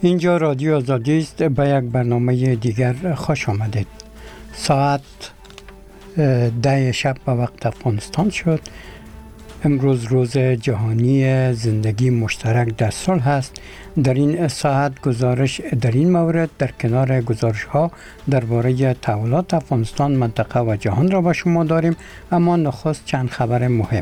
اینجا رادیو آزادی است. به یک برنامه دیگر خوش آمدید. ساعت 10 شب به وقت افغانستان شد. امروز روز جهانی زندگی مشترک در صلح است. در این ساعت گزارش در این مورد در کنار گزارش ها درباره تحولات افغانستان، منطقه و جهان را به شما داریم، اما نخست چند خبر مهم.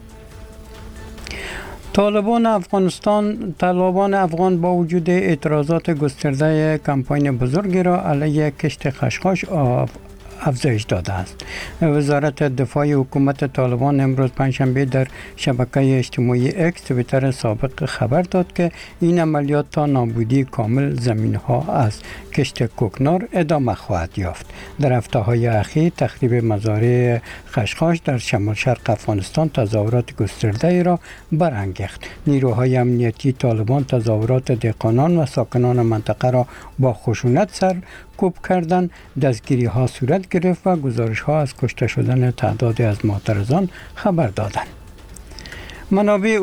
طالبان افغان با وجود اعتراضات گسترده کمپاین بزرگی را علیه کشت خشخاش افزایش داده است. وزارت دفاع حکومت طالبان امروز پنجشنبه در شبکه اجتماعی اکس توییتر سابق خبر داد که این عملیات تا نابودی کامل زمین‌ها از کشت کوکنار ادامه خواهد یافت. در هفته‌های اخیر تخریب مزارع خشخاش در شمال شرق افغانستان تظاهرات گسترده را برانگیخت. نیروهای امنیتی طالبان تظاهرات دهقانان و ساکنان منطقه را با خشونت سرکوب کردند. دستگیری ها صورت گرفت و گزارش ها از کشته شدن تعدادی از معترضان خبر دادند. منابع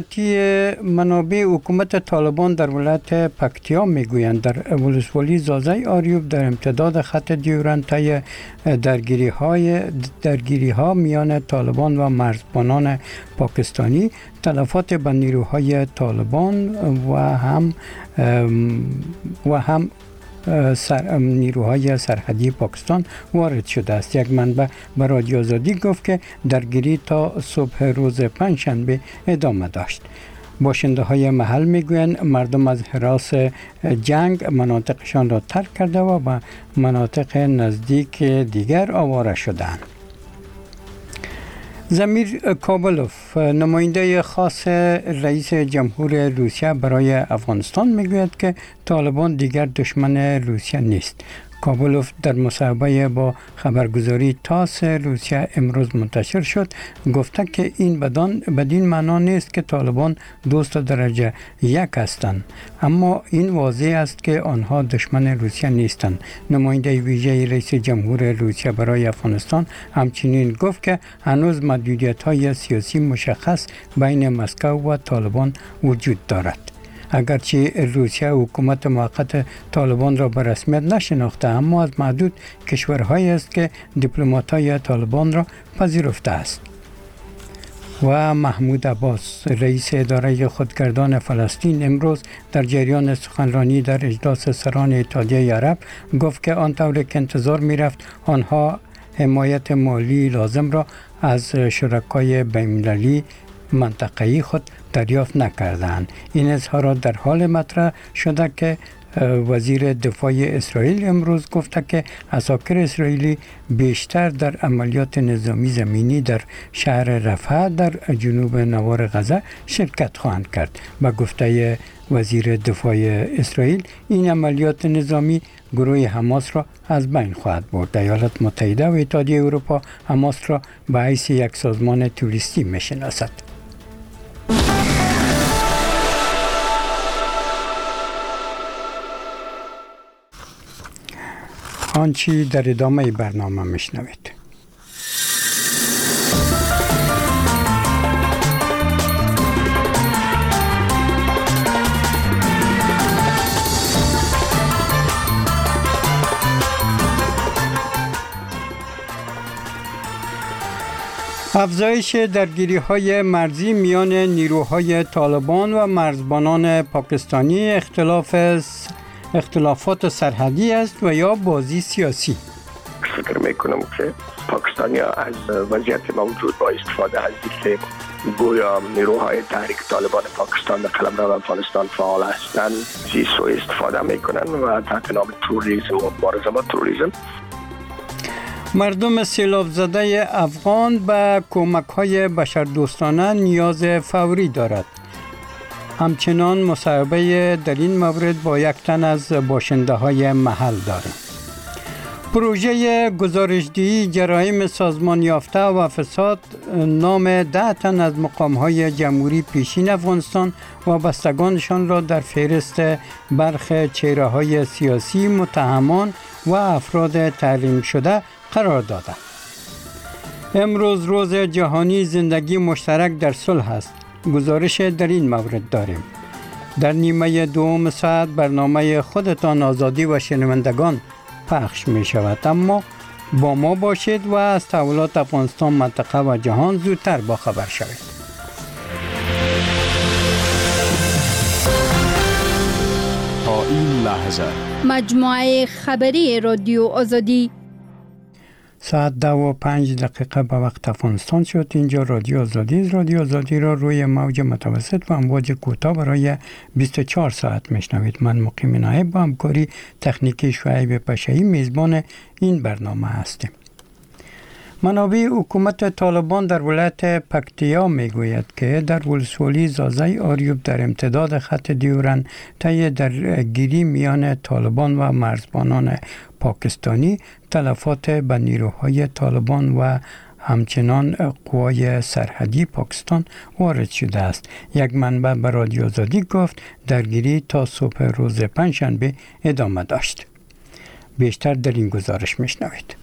حکومت طالبان در ولایت پکتیا میگویند در ولسوالی زازای آریوب در امتداد خط دیورند درگیری ها میان طالبان و مرزبانان پاکستانی تلفات به نیروهای طالبان و هم نیروهای سرحدی پاکستان وارد شده است. یک منبع به رادیو آزادی گفت که درگیری تا صبح روز پنجشنبه ادامه داشت. باشنده های محل میگویند مردم از هراس جنگ مناطقشان را ترک کرده و به مناطق نزدیک دیگر آواره شدند. زمیر کابلوف، نماینده خاص رئیس جمهور روسیه برای افغانستان، میگوید که طالبان دیگر دشمن روسیه نیست. کابلوف در مصاحبه با خبرگزاری تاس روسیه امروز منتشر شد گفته که این بدین معنا نیست که طالبان دوست درجه یک هستند، اما این واضح است که آنها دشمن روسیه نیستند. نماینده ویژه رئیس جمهور روسیه برای افغانستان همچنین گفت که هنوز محدودیت‌های سیاسی مشخص بین مسکو و طالبان وجود دارد. اگرچه روسیه حکومت موقت طالبان را به رسمیت نشناخته، اما از معدود کشورهایی است که دیپلمات‌های طالبان را پذیرفته است. و محمود عباس، رئیس اداره خودگردان فلسطین، امروز در جریان سخنرانی در اجلاس سران اتحادیه عرب گفت که آنطور که انتظار می‌رفت آنها حمایت مالی لازم را از شرکای بین‌المللی منطقه‌ای خود دریافت نکردند. این اظهارات در حال مطرح شده که وزیر دفاع اسرائیل امروز گفته که عساکر اسرائیلی بیشتر در عملیات نظامی زمینی در شهر رفح در جنوب نوار غزه شرکت خواهند کرد. به گفته وزیر دفاع اسرائیل این عملیات نظامی گروه حماس را از بین خواهد برد. ایالات متحده و اتحادیه اروپا حماس را به حیث یک سازمان تروریستی میشناسد. آنچه در ادامه برنامه میشنوید. افزایش درگیری‌های مرزی میان نیروهای طالبان و مرزبانان پاکستانی اختلافات سرحدی است و یا بازی سیاسی. فکر میکنم که پاکستانی‌ها از وضعیت موجود با استفاده از اینکه گویا نیروهای تحریک طالبان پاکستان در قلمرو افغانستان فعال هستند سوء استفاده میکنند و تحت نام تروریسم و مبارزه با تروریسم. مردم سیلاب زده افغان به کمک‌های بشردوستانه نیاز فوری دارد. همچنان مصاحبه در این مورد با یک تن از باشنده‌های محل داریم. پروژه گزارشدهی جرایم سازمان یافته و فساد نام 10 تن از مقام‌های جمهوری پیشین افغانستان و بستگانشان را در فهرست برخی چهره‌های سیاسی، متهمان و افراد تحریم شده قرار داده. امروز روز جهانی زندگی مشترک در صلح است. گزارش در این مورد داریم. در نیمه دوم ساعت برنامه خودتان آزادی و شنوندگان پخش می شود، اما با ما باشید و از تحولات افغانستان، منطقه و جهان زودتر با خبر شوید. تا این لحظه مجموعه خبری رادیو آزادی ساعت 2:05 به وقت افغانستان شد. اینجا رادیو آزادی رادیو آزادی را روی موج متوسط و امواج کوتاه برای 24 ساعت میشنوید. من مقیم نایب با همکاری تکنیکی شعیب پشهی میزبان این برنامه هستیم. منابع حکومت طالبان در ولایت پکتیا میگوید که در ولسوالی زازای آریوب در امتداد خط دیورند طی درگیری میان طالبان و مرزبانان پاکستانی تلفات به نیروهای طالبان و همچنان قوای سرحدی پاکستان وارد شده است. یک منبع به رادیو آزادی گفت درگیری تا صبح روز پنجشنبه ادامه داشت. بیشتر در این گزارش میشنوید.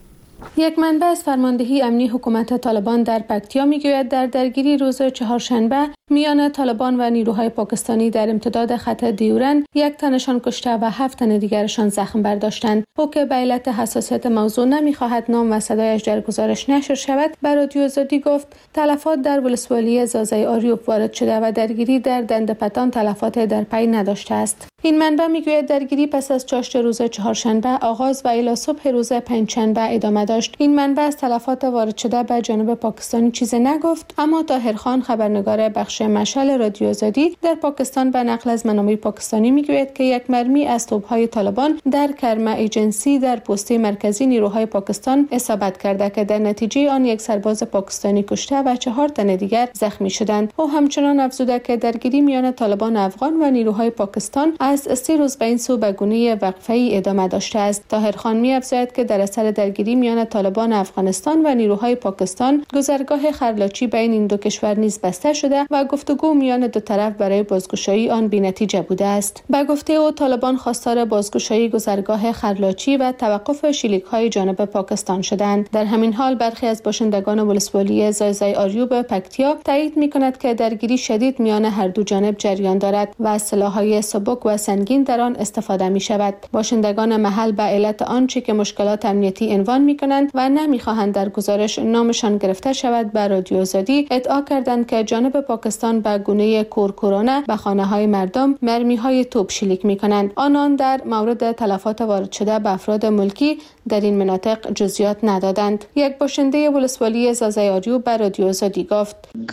یک منبع از فرماندهی امنی حکومت طالبان در پکتیا میگوید در درگیری روز چهارشنبه میان طالبان و نیروهای پاکستانی در امتداد خط دیورند 1 تنشان کشته و 7 تن دیگرشان زخم برداشتند. او که به علت حساسیت موضوع نمیخواهد نام و صدایش در گزارش نشر شود، بر رادیو آزادی گفت تلفات در ولسوالی زازای آریوب وارد شده و درگیری در دندپتان تلفات در پی نداشته است. این منبع میگوید درگیری پس از چاشت روز چهارشنبه آغاز و الی صبح روز پنجشنبه ادامه داشت. این منبع از تلفات وارد شده به جانب پاکستانی چیزی نگفت، اما طاهرخان خبرنگار بخش مشعل رادیو آزادی در پاکستان به نقل از منابع پاکستانی میگوید که یک مرمی از توپ‌های طالبان در کرمه ایجنسی در پسته مرکزی نیروهای پاکستان اصابت کرده که در نتیجه آن 1 سرباز پاکستانی کشته و 4 تن دیگر زخمی شدند. او همچنان افزوده که درگیری میان طالبان افغان و نیروهای پاکستان از 3 روز به این سو به گونه وقفه‌ای ادامه داشته است. طاهرخان می‌افزاید که در اثر درگیری میان طالبان افغانستان و نیروهای پاکستان گذرگاه خرلاچی بین این دو کشور نیز بسته شده و گفتگو میان دو طرف برای بازگشایی آن بی‌نتیجه بوده است. به گفته او طالبان خواستار بازگشایی گذرگاه خرلاچی و توقف شلیک‌های جانب پاکستان شدند. در همین حال برخی از باشندگان ولسوالی زازای آریوب پکتیا تایید می‌کند که درگیری شدید میان هر دو جانب جریان دارد و از سلاح‌های سبک و سنگین در آن استفاده می‌شود. باشندگان محل به علت آنچه که مشکلات امنیتی عنوان می‌کنند و نمی‌خواهند در گزارش نامشان گرفته شود به رادیو آزادی ادعا کردند که جانب پاکستان به گونه کورکورانه به خانه‌های مردم مرمی‌های توپ شلیک می‌کنند. آنان در مورد تلفات وارد شده به افراد ملکی در این مناطق جزئیات ندادند. یک باشنده ولسوالی زازای آریوب به رادیو آزادی گفت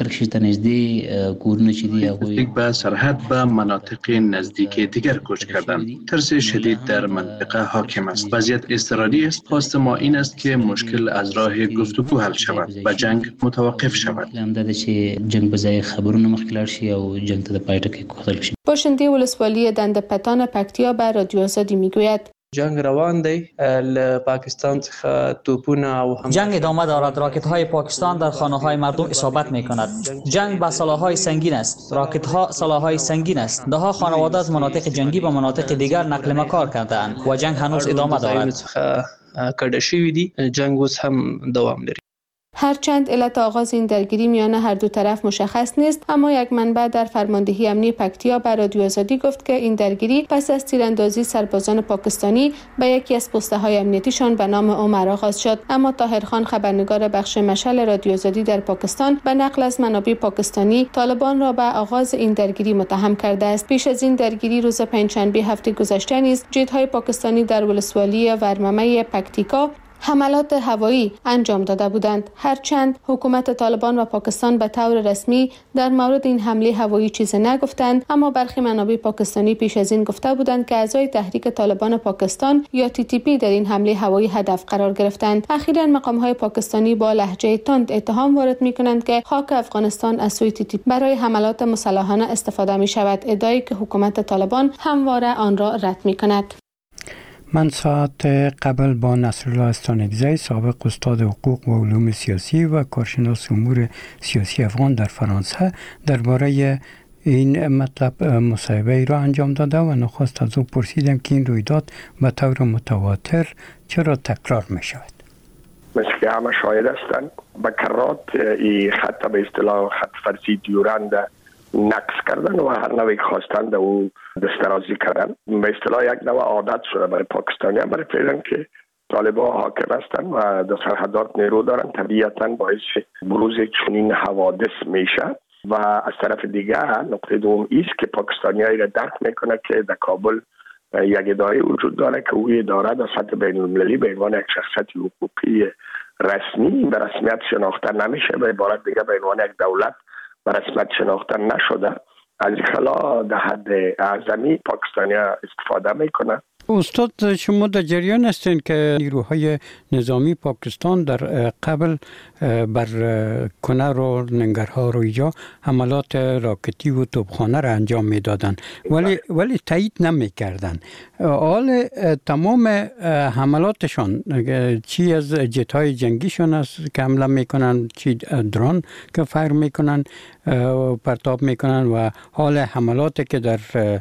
نزدیک به سرحد به مناطق نزدیک دیگر کوچ کردند. ترس شدید در منطقه حاکم است. وضعیت اضطراری است. خواست ما این است که مشکل از راه گفتگو حل شود و جنگ متوقف شود. باشنده ولسوالی دندپتان پکتیا به رادیو آزادی میگوید جنگ روان دی پاکستان څخه توپونه او هم جنگ ادامه دارد. راکت های پاکستان در خانه های مردم اصابت می کند. جنگ با سلاح‌های سنگین است. راکت ها سلاح‌های سنگین است. ده ها خانواده از مناطق جنگی به مناطق دیگر نقل مکان کردند و جنگ هنوز ادامه دارد. کډه شوی دی. جنگ اوس هم دوام لري. هرچند علت آغاز این درگیری میان هر دو طرف مشخص نیست، اما یک منبع در فرماندهی امنی پکتیا به رادیو آزادی گفت که این درگیری پس از تیراندازی سربازان پاکستانی به یکی از پست‌های امنیتیشان به نام عمر آغاز شد. اما طاهرخان خبرنگار بخش مشعل رادیو آزادی در پاکستان به نقل از منابع پاکستانی طالبان را به آغاز این درگیری متهم کرده است. پیش از این درگیری روز پنجشنبه هفته گذشته نیز جت‌های پاکستانی در ولسوالی ورممه پکتیکا حملات هوایی انجام داده بودند. هرچند حکومت طالبان و پاکستان به طور رسمی در مورد این حمله هوایی چیزی نگفتند، اما برخی منابع پاکستانی پیش از این گفته بودند که اعضای تحریک طالبان پاکستان یا TTP در این حمله هوایی هدف قرار گرفتند. اخیراً مقام‌های پاکستانی با لهجه تند اتهام وارد می‌کنند که خاک افغانستان از سوی TTP برای حملات مسلحانه استفاده می‌شود، ادعایی که حکومت طالبان همواره آن را رد می‌کند. من ساعت قبل با نصرالله استانکزی سابق استاد حقوق و علوم سیاسی و کارشناس امور سیاسی افغان در فرانسه درباره این مطلب مصاحبه را انجام داده و نخست از او پرسیدم که این رویداد به طور متواتر چرا تکرار می شود. مثل که همه شاهد هستند به کرات این خط به اصطلاح خط فرضی دیورند نقص کردن و هر نوعی خواستند او دسترازی کردن. به اصطلاح یک نوع عادت شده برای پاکستانیان، برای فعلا که طالبان حاکم هستند و در سرحدات نیرو دارن، طبیعتا باعث بروز چنین حوادث میشه. و از طرف دیگه نقطه دوم است که پاکستانیایی را درک میکنه که در کابل یک اداره وجود داره که او اداره در سطح بین المللی به عنوان یک شخصیت حقوقی رسمی به رسمیت شناخته نمیشه، به عبارت دیگه به عنوان یک دولت به رسمیت شناخته نشده. از این خلا در حد اعظمی پاکستانیا استفاده میکنه. استاد شما در جریان هستین که نیروهای نظامی پاکستان در قبل بر کنر و ننگرهار و اینجا حملات راکتی و توپخانه را انجام میدادن ولی تایید نمیکردن. حال تمام حملاتشان چی از جت‌های جنگیشون است که حمله میکنن، چی درون که فایر میکنن پرتاب میکنن و حال حملاتی که در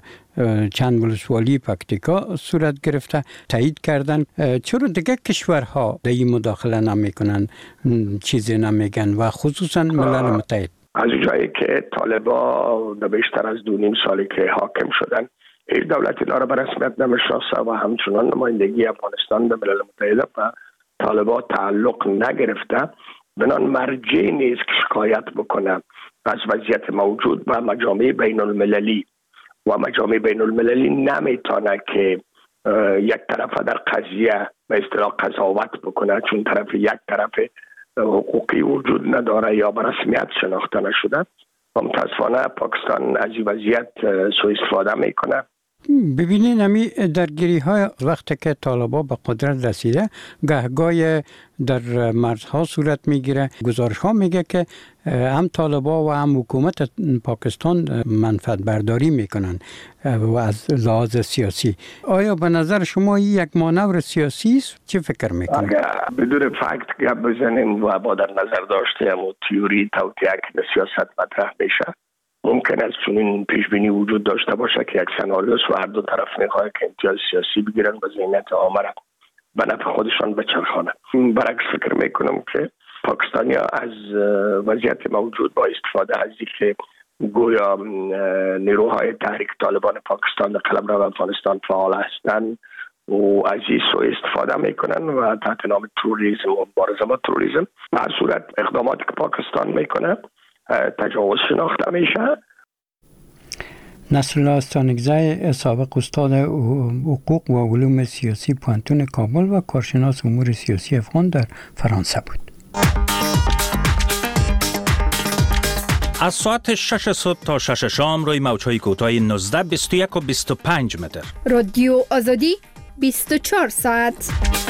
چند ولسوالی پکتیکا صورت گرفته تایید کردن. چرا دیگه کشورها در این مداخله نمیکنن، چیزی نمیگن و خصوصا ملل متحد؟ از جایی که طالبان در بیشتر از 2.5 سالی که حاکم شدن هیچ دولتی اینا را به رسمیت نمیشناسه و همچنان نمایندگی افغانستان به ملل متحد و طالبان تعلق نگرفته، بنان مرجعی نیست که شکایت بکنه از وضعیت موجود و مجامع بین المللی و مجامع بین المللی نمیتونه که یک طرف در قضیه به اصطلاح قضاوت بکنه، چون یک طرف حقوقی وجود نداره یا به رسمیت شناخته نشده. و متاسفانه پاکستان از این وضعیت سوء استفاده میکنه. ببینین همی درگیری های وقتی که طالبان به قدرت رسیده گهگاه در مرزها صورت میگیره. گزارش ها میگه که هم طالبان و هم حکومت پاکستان منفعت برداری میکنن و از لحاظ سیاسی. آیا به نظر شما این یک مانور سیاسی است؟ چه فکر میکنید؟ اگر بدون فکت گپ بزنیم و با در نظر داشته و تئوری توطئه که سیاست مطرح بشه، ممکن است چنین پیش بینی وجود داشته باشه که یک سناریو و هر دو طرف میخواد که امتیاز سیاسی بگیرن و ذهنیت عامه را به نفع خودشان بچرخانه. برعکس فکر میکنم که پاکستانیا از وضعیت موجود با استفاده از اینکه گویا نیروهای تحریک طالبان پاکستان در قلمرو افغانستان فعال هستند و از این سوء استفاده میکنن و تحت نام تروریسم و مبارزه با تروریسم به هر صورت اقداماتی که پاکستان میکنه تجاوز شناخته میشه. نصرالله استانکزی، سابق استاد حقوق و علوم سیاسی پوهنتون کابل و کارشناس امور سیاسی افغان در فرانسه بود. از ساعت 6 صبح تا 6 شام روی موج‌های کوتاه 19، 21 و 25 متر. رادیو آزادی 24 ساعت.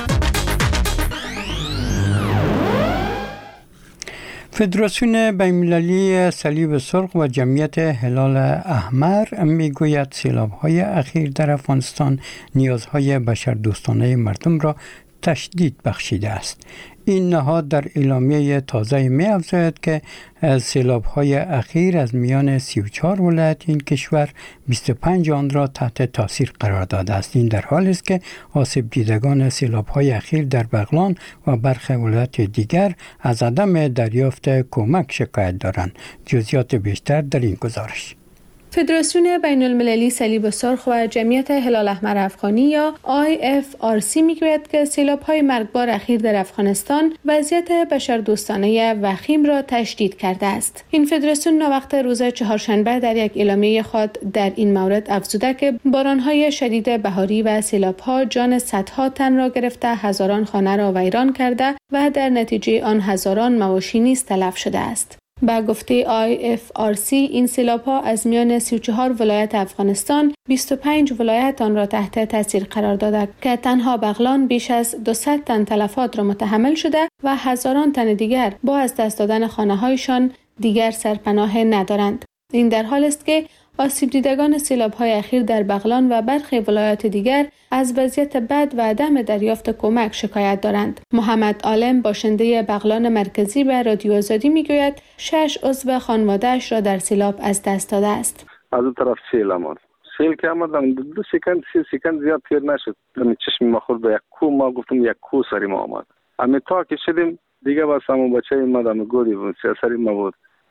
فدراسیون بین‌المللی صلیب سرخ و جمعیت هلال احمر میگوید سیلاب‌های اخیر در افغانستان نیازهای بشردوستانه مردم را تشدید بخشیده است. این نهاد در اعلامیه تازه می‌افزاید که سیلاب‌های اخیر از میان 34 ولایت این کشور 25 آن را تحت تاثیر قرار داده است. این در حالی است که آسیب دیدگان سیلاب‌های اخیر در بغلان و برخی ولایت دیگر از عدم دریافت کمک شکایت دارند. جزئیات بیشتر در این گزارش. فدراسیون بین‌المللی صلیب سرخ و جمعیت هلال احمر افغانی یا IFRC میگوید که سیلاب‌های مرگبار اخیر در افغانستان وضعیت بشردوستانه وخیم را تشدید کرده است. این فدراسیون ناوقت روز چهارشنبه در یک اعلامیه خود در این مورد افزوده که باران‌های شدید بهاری و سیلاب‌ها جان صدها تن را گرفته، هزاران خانه را ویران کرده و در نتیجه آن هزاران مواشی نیز تلف شده است. با گفته IFRC این سیلاب‌ها از میان 34 ولایت افغانستان 25 ولایت آن را تحت تاثیر قرار داده که تنها بغلان بیش از 200 تن تلفات را متحمل شده و هزاران تن دیگر با از دست دادن خانه‌هایشان دیگر سرپناه ندارند. این در حال است که آسیب دیدگان سیلاب‌های اخیر در بغلان و برخی ولایات دیگر از وضعیت بد و عدم دریافت کمک شکایت دارند. محمد عالم باشنده بغلان مرکزی به رادیو آزادی میگوید 6 عضو خانواده‌اش را در سیلاب از دست داده است. از اون طرف سیل که آمدم 2 سکند 3 سکند زیاد تیر نشد. من چشم ما خورد به یک کو، ما گفتم یک کو سری ما آمد. امی تا که شدیم دیگه بس همون بچه اومد گوری بود سری ما بود.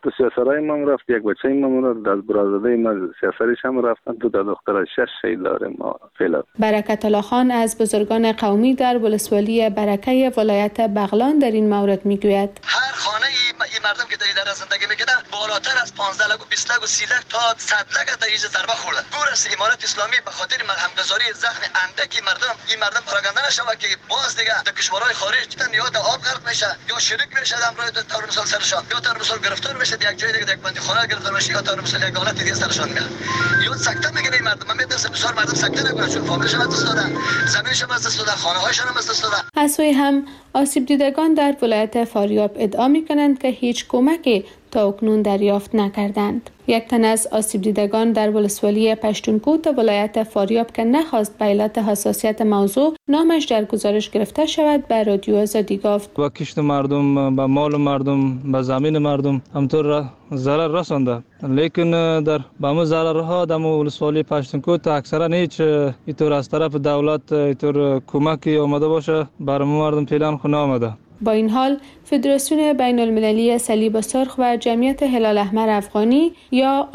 تو سیاسرای ما رفت، یک بچه ما رفت، از برادرای ما سیاسرش هم رفتن، تو دختر 6 شهید داریم ما فعلا. برکت الله خان از بزرگان قومی در ولسوالی برکه ولایت بغلان در این مورد میگوید: هر خانه این مردم که در زندگی میکنن بالاتر از 15 لک و 20 لک و 30 لک تا 100 لک تا ایج ضربه خورده. گور است امارت اسلامی به خاطر همگذاری زخم اندکی این مردم پروپاگاندا نشود که باز دیگه در کشورهای خارج یا در آب غرق میشه یا شریک میشه در امر ترور مثال سرشان، یا ترور مثال گرفتار میشه یک جای دیگه یک بندی خانه گرفتار میشه، یا ترور مثال یک حالت دیگه سرشان میاد، یا سکته میگیره این مردم. من میدونم بسیار مردم سکته نکنه چون فامیلشون از دست دادن، زمینشون از دست دادن، خانه‌هاشون هم از دست دادن. از سوی هم آسیب دیدگان در ولایت فاریاب ادعا می‌کنند که هیچ کمکی تا اکنون دریافت نکردند. یک تن از آسیب دیدگان در ولسوالی پشتونکوت ولایت فاریاب که نخواست به علت حساسیت موضوع نامش در گزارش گرفته شود به رادیو آزادی گفت: با کشت مردم، به مال مردم، به زمین مردم همطور ضرر رسانده، لیکن در به ضررها در ولسوالی پشتونکوت اکثرا هیچ اینطور از طرف دولت اینطور کمکی آمده باشه برای مردم فعلا خو نآمده. با این حال فدراسیون بین المللی صلیب سرخ و جمعیت هلال احمر افغانی یا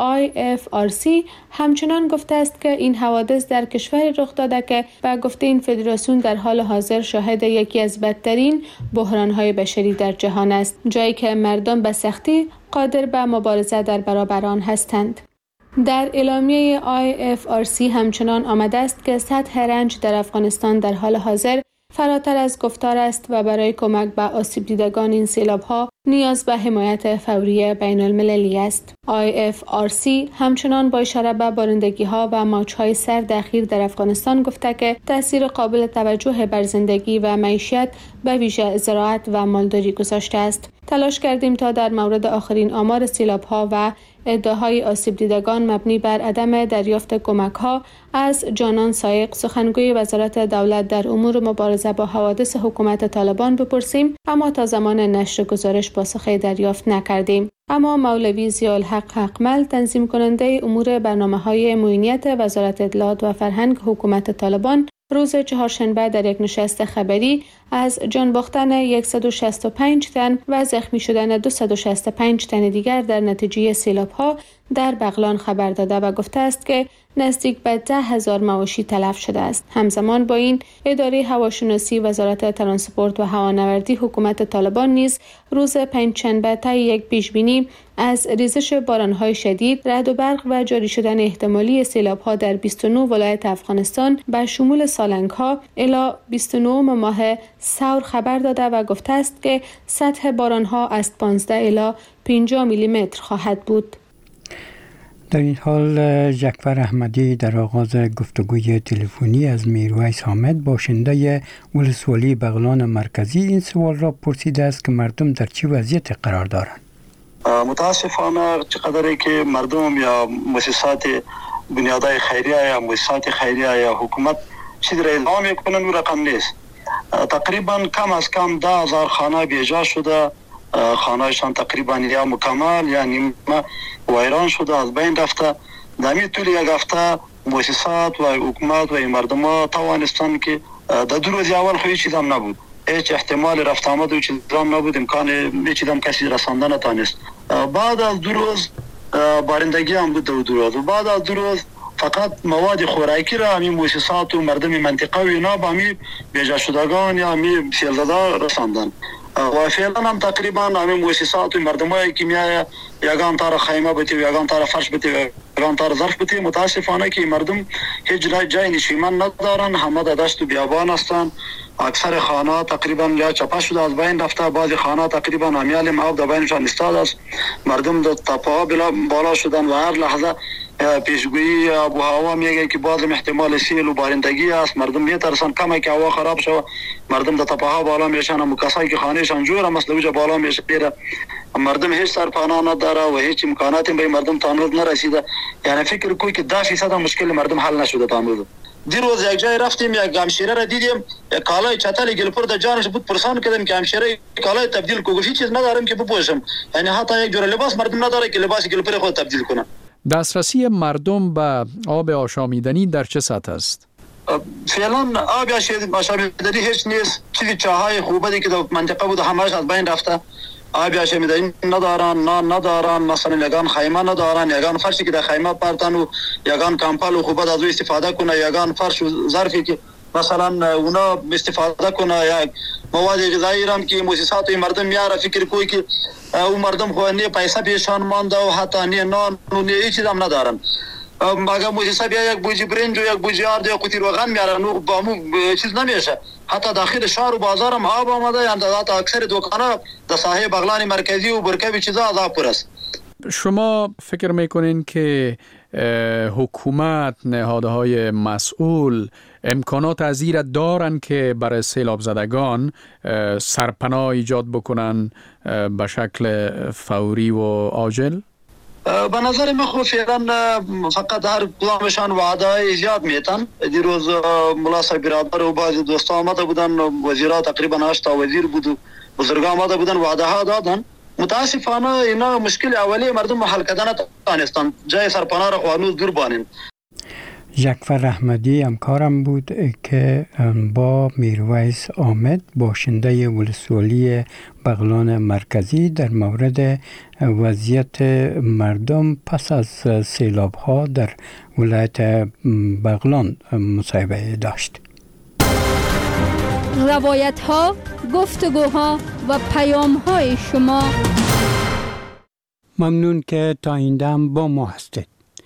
IFRC همچنان گفته است که این حوادث در کشوری رخ داده که به گفته این فدراسیون در حال حاضر شاهد یکی از بدترین بحران‌های بشری در جهان است، جایی که مردم به سختی قادر به مبارزه در برابر آن هستند. در اعلامیه IFRC همچنان آمده است که سطح رنج در افغانستان در حال حاضر فراتر از گفتار است و برای کمک به آسیب دیدگان این سیلاب‌ها نیاز به حمایت فوری بین المللی است. IFRC همچنان با اشاره به بارندگی‌ها و موج‌های سرد اخیر در افغانستان گفته که تأثیر قابل توجه بر زندگی و معیشت به ویژه زراعت و مالداری گذاشته است. تلاش کردیم تا در مورد آخرین آمار سیلاب‌ها و ادعاهای آسیب دیدگان مبنی بر عدم دریافت کمک‌ها از جانان سایق سخنگوی وزارت دولت در امور مبارزه با حوادث حکومت طالبان بپرسیم، اما تا زمان نشر گزارش پاسخی دریافت نکردیم. اما مولوی ضیاءالحق حقمل تنظیم کننده امور برنامه‌های معینیت وزارت اطلاعات و فرهنگ حکومت طالبان روز چهارشنبه در یک نشست خبری از جان باختن 165 تن و زخمی شدن 265 تن دیگر در نتیجه سیلاب‌ها در بغلان خبر داده و گفته است که نزدیک به 10,000 مواشی تلف شده است. همزمان با این اداره هواشناسی وزارت ترانسپورت و هوانوردی حکومت طالبان نیز روز پنجشنبه طی یک پیشبینی از ریزش باران‌های شدید، رعد و برق و جاری شدن احتمالی سیلاب‌ها در 29 ولایت افغانستان به شمول سالنگ‌ها الی 29 ماه ثور خبر داده و گفته است که سطح باران‌ها از 15 الی 50 میلیمتر خواهد بود. در این حال جعفر احمدی در آغاز گفتگوی تلفنی از میرویس حامد باشنده ولسوالی بغلان مرکزی این سوال را پرسیده است که مردم در چه وضعیت قرار دارند. متاسفانه چقدری که مردم یا مؤسسات بنیادهای خیریه یا مؤسسات خیریه یا حکومت چیزی را اعلام میکنن و رقم نیست. تقریبا کم از کم 10,000 خانه بیجا شده، خانه‌شان تقریبا یا مکمل یا نیمه ویران شده، از بین رفته. در طول یک هفته مؤسسات و حکومت و مردم ها توانستند که در 2 روز اول خو هیچ چیز هم نبود، هیچ احتمال رفت آمد و چیز هم نبود، امکان هیچ چیز هم کسی رساندن نتانست. بعد از 2 روز بارندگی هم بود، 2 روز و بعد از 2 روز فقط مواد خوراکی را همین مؤسسات و مردم منطقه و اینا با همین بیجا شدگان یا همین سیلزده رساندن و فعلا هم تقریبا همین مؤسسات و مردم های که میایه یگان تار خیمه بتی و یگان تار فرش بتی و یگان تار ظرف بتی. متاسفانه که مردم هیچ جای نشیمن ندارن، همه در دشت و بیابان هستن. اکثر خانه تقریبا یا چپا شده، از بین رفته. بعضی خانه تقریبا امیال آب در بینشان استاد است. مردم در تپه‌ها بالا شدن و هر لحظه پیشگویی آب و هوا میگه که باز احتمال سیل و بارندگی است. مردم میترسن کمی که هوا خراب شود مردم در تپه‌ها بالا میشن و کسایی که خانهشان جوره مثلا وجا بالا میشه. مردم هیچ سرپناه نداره و هیچ امکاناتی به مردم تا امروز نرسیده. یعنی فکر کوی که 10% مشکل مردم حل نشده تا امروز. دیروز یک جای رفتیم، یک همشیره را دیدیم، یک کالای چتل گلپور در جانش بود، پرسان کردم که همشیره کالای تبدیل کو، گفت چیز ندارم که بپوشم. یعنی حتی یک جور لباس مردم نداره که لباس گلپور خود تبدیل کنه. دسترسی مردم به آب آشامیدنی در چه سطح است؟ فعلا آب آشامیدنی هیچ نیست. چیزی چاهای خوبه که در منطقه بود همه‌اش از بین رفته. آب آشامیدنی ندارن، نان ندارن، مثلا یگان خیمه ندارن، یگان فرشی که در خیمه پرتن و یگان کمپل و خوبت از او استفاده کنه، یگان فرش و ظرفی که مثلا اونا استفاده کنه، یک مواد غذایی رم که مؤسسات مردم میاره فکر کوی که او مردم خو نه پیسه پیشان مانده و حتی نه نان و نه هیچ هم ندارن. مگه مؤسسه بیا یک بوجی برنج و یک بوجی آرد یا قوطی روغن میاره نو با مو چیز نمیشه. حتی داخل شهر و بازار هم آب آمده، یعنی اکثر دکانا در ساحه بغلان مرکزی و برکبی چیزا از آب پر است. شما فکر میکنین که حکومت، نهادهای مسئول امکانات از این را دارن که برای سیلاب زدگان سرپناه ایجاد بکنن به شکل فوری و عاجل؟ به نظر من خب فعلا فقط هر کدامشان وعده ایجاد میتن. دیروز ملا صاحب برادر و بعضی دوستا آمده بودن، وزیرا تقریبا 8 تا وزیر بود و بزرگان آمده بودن، وعده ها دادن. متاسفانه اینا مشکل اولی مردم حل کردن نتوانستند، جای سرپناه را هنوز دور بانند. جعفر احمدی همکارم بود که با میرویس آمد باشنده ولسوالی بغلان مرکزی در مورد وضعیت مردم پس از سیلاب ها در ولایت بغلان مصاحبه داشت. روایت ها، گفتگوها و پیام های شما. ممنون که تا این دم با ما هستید.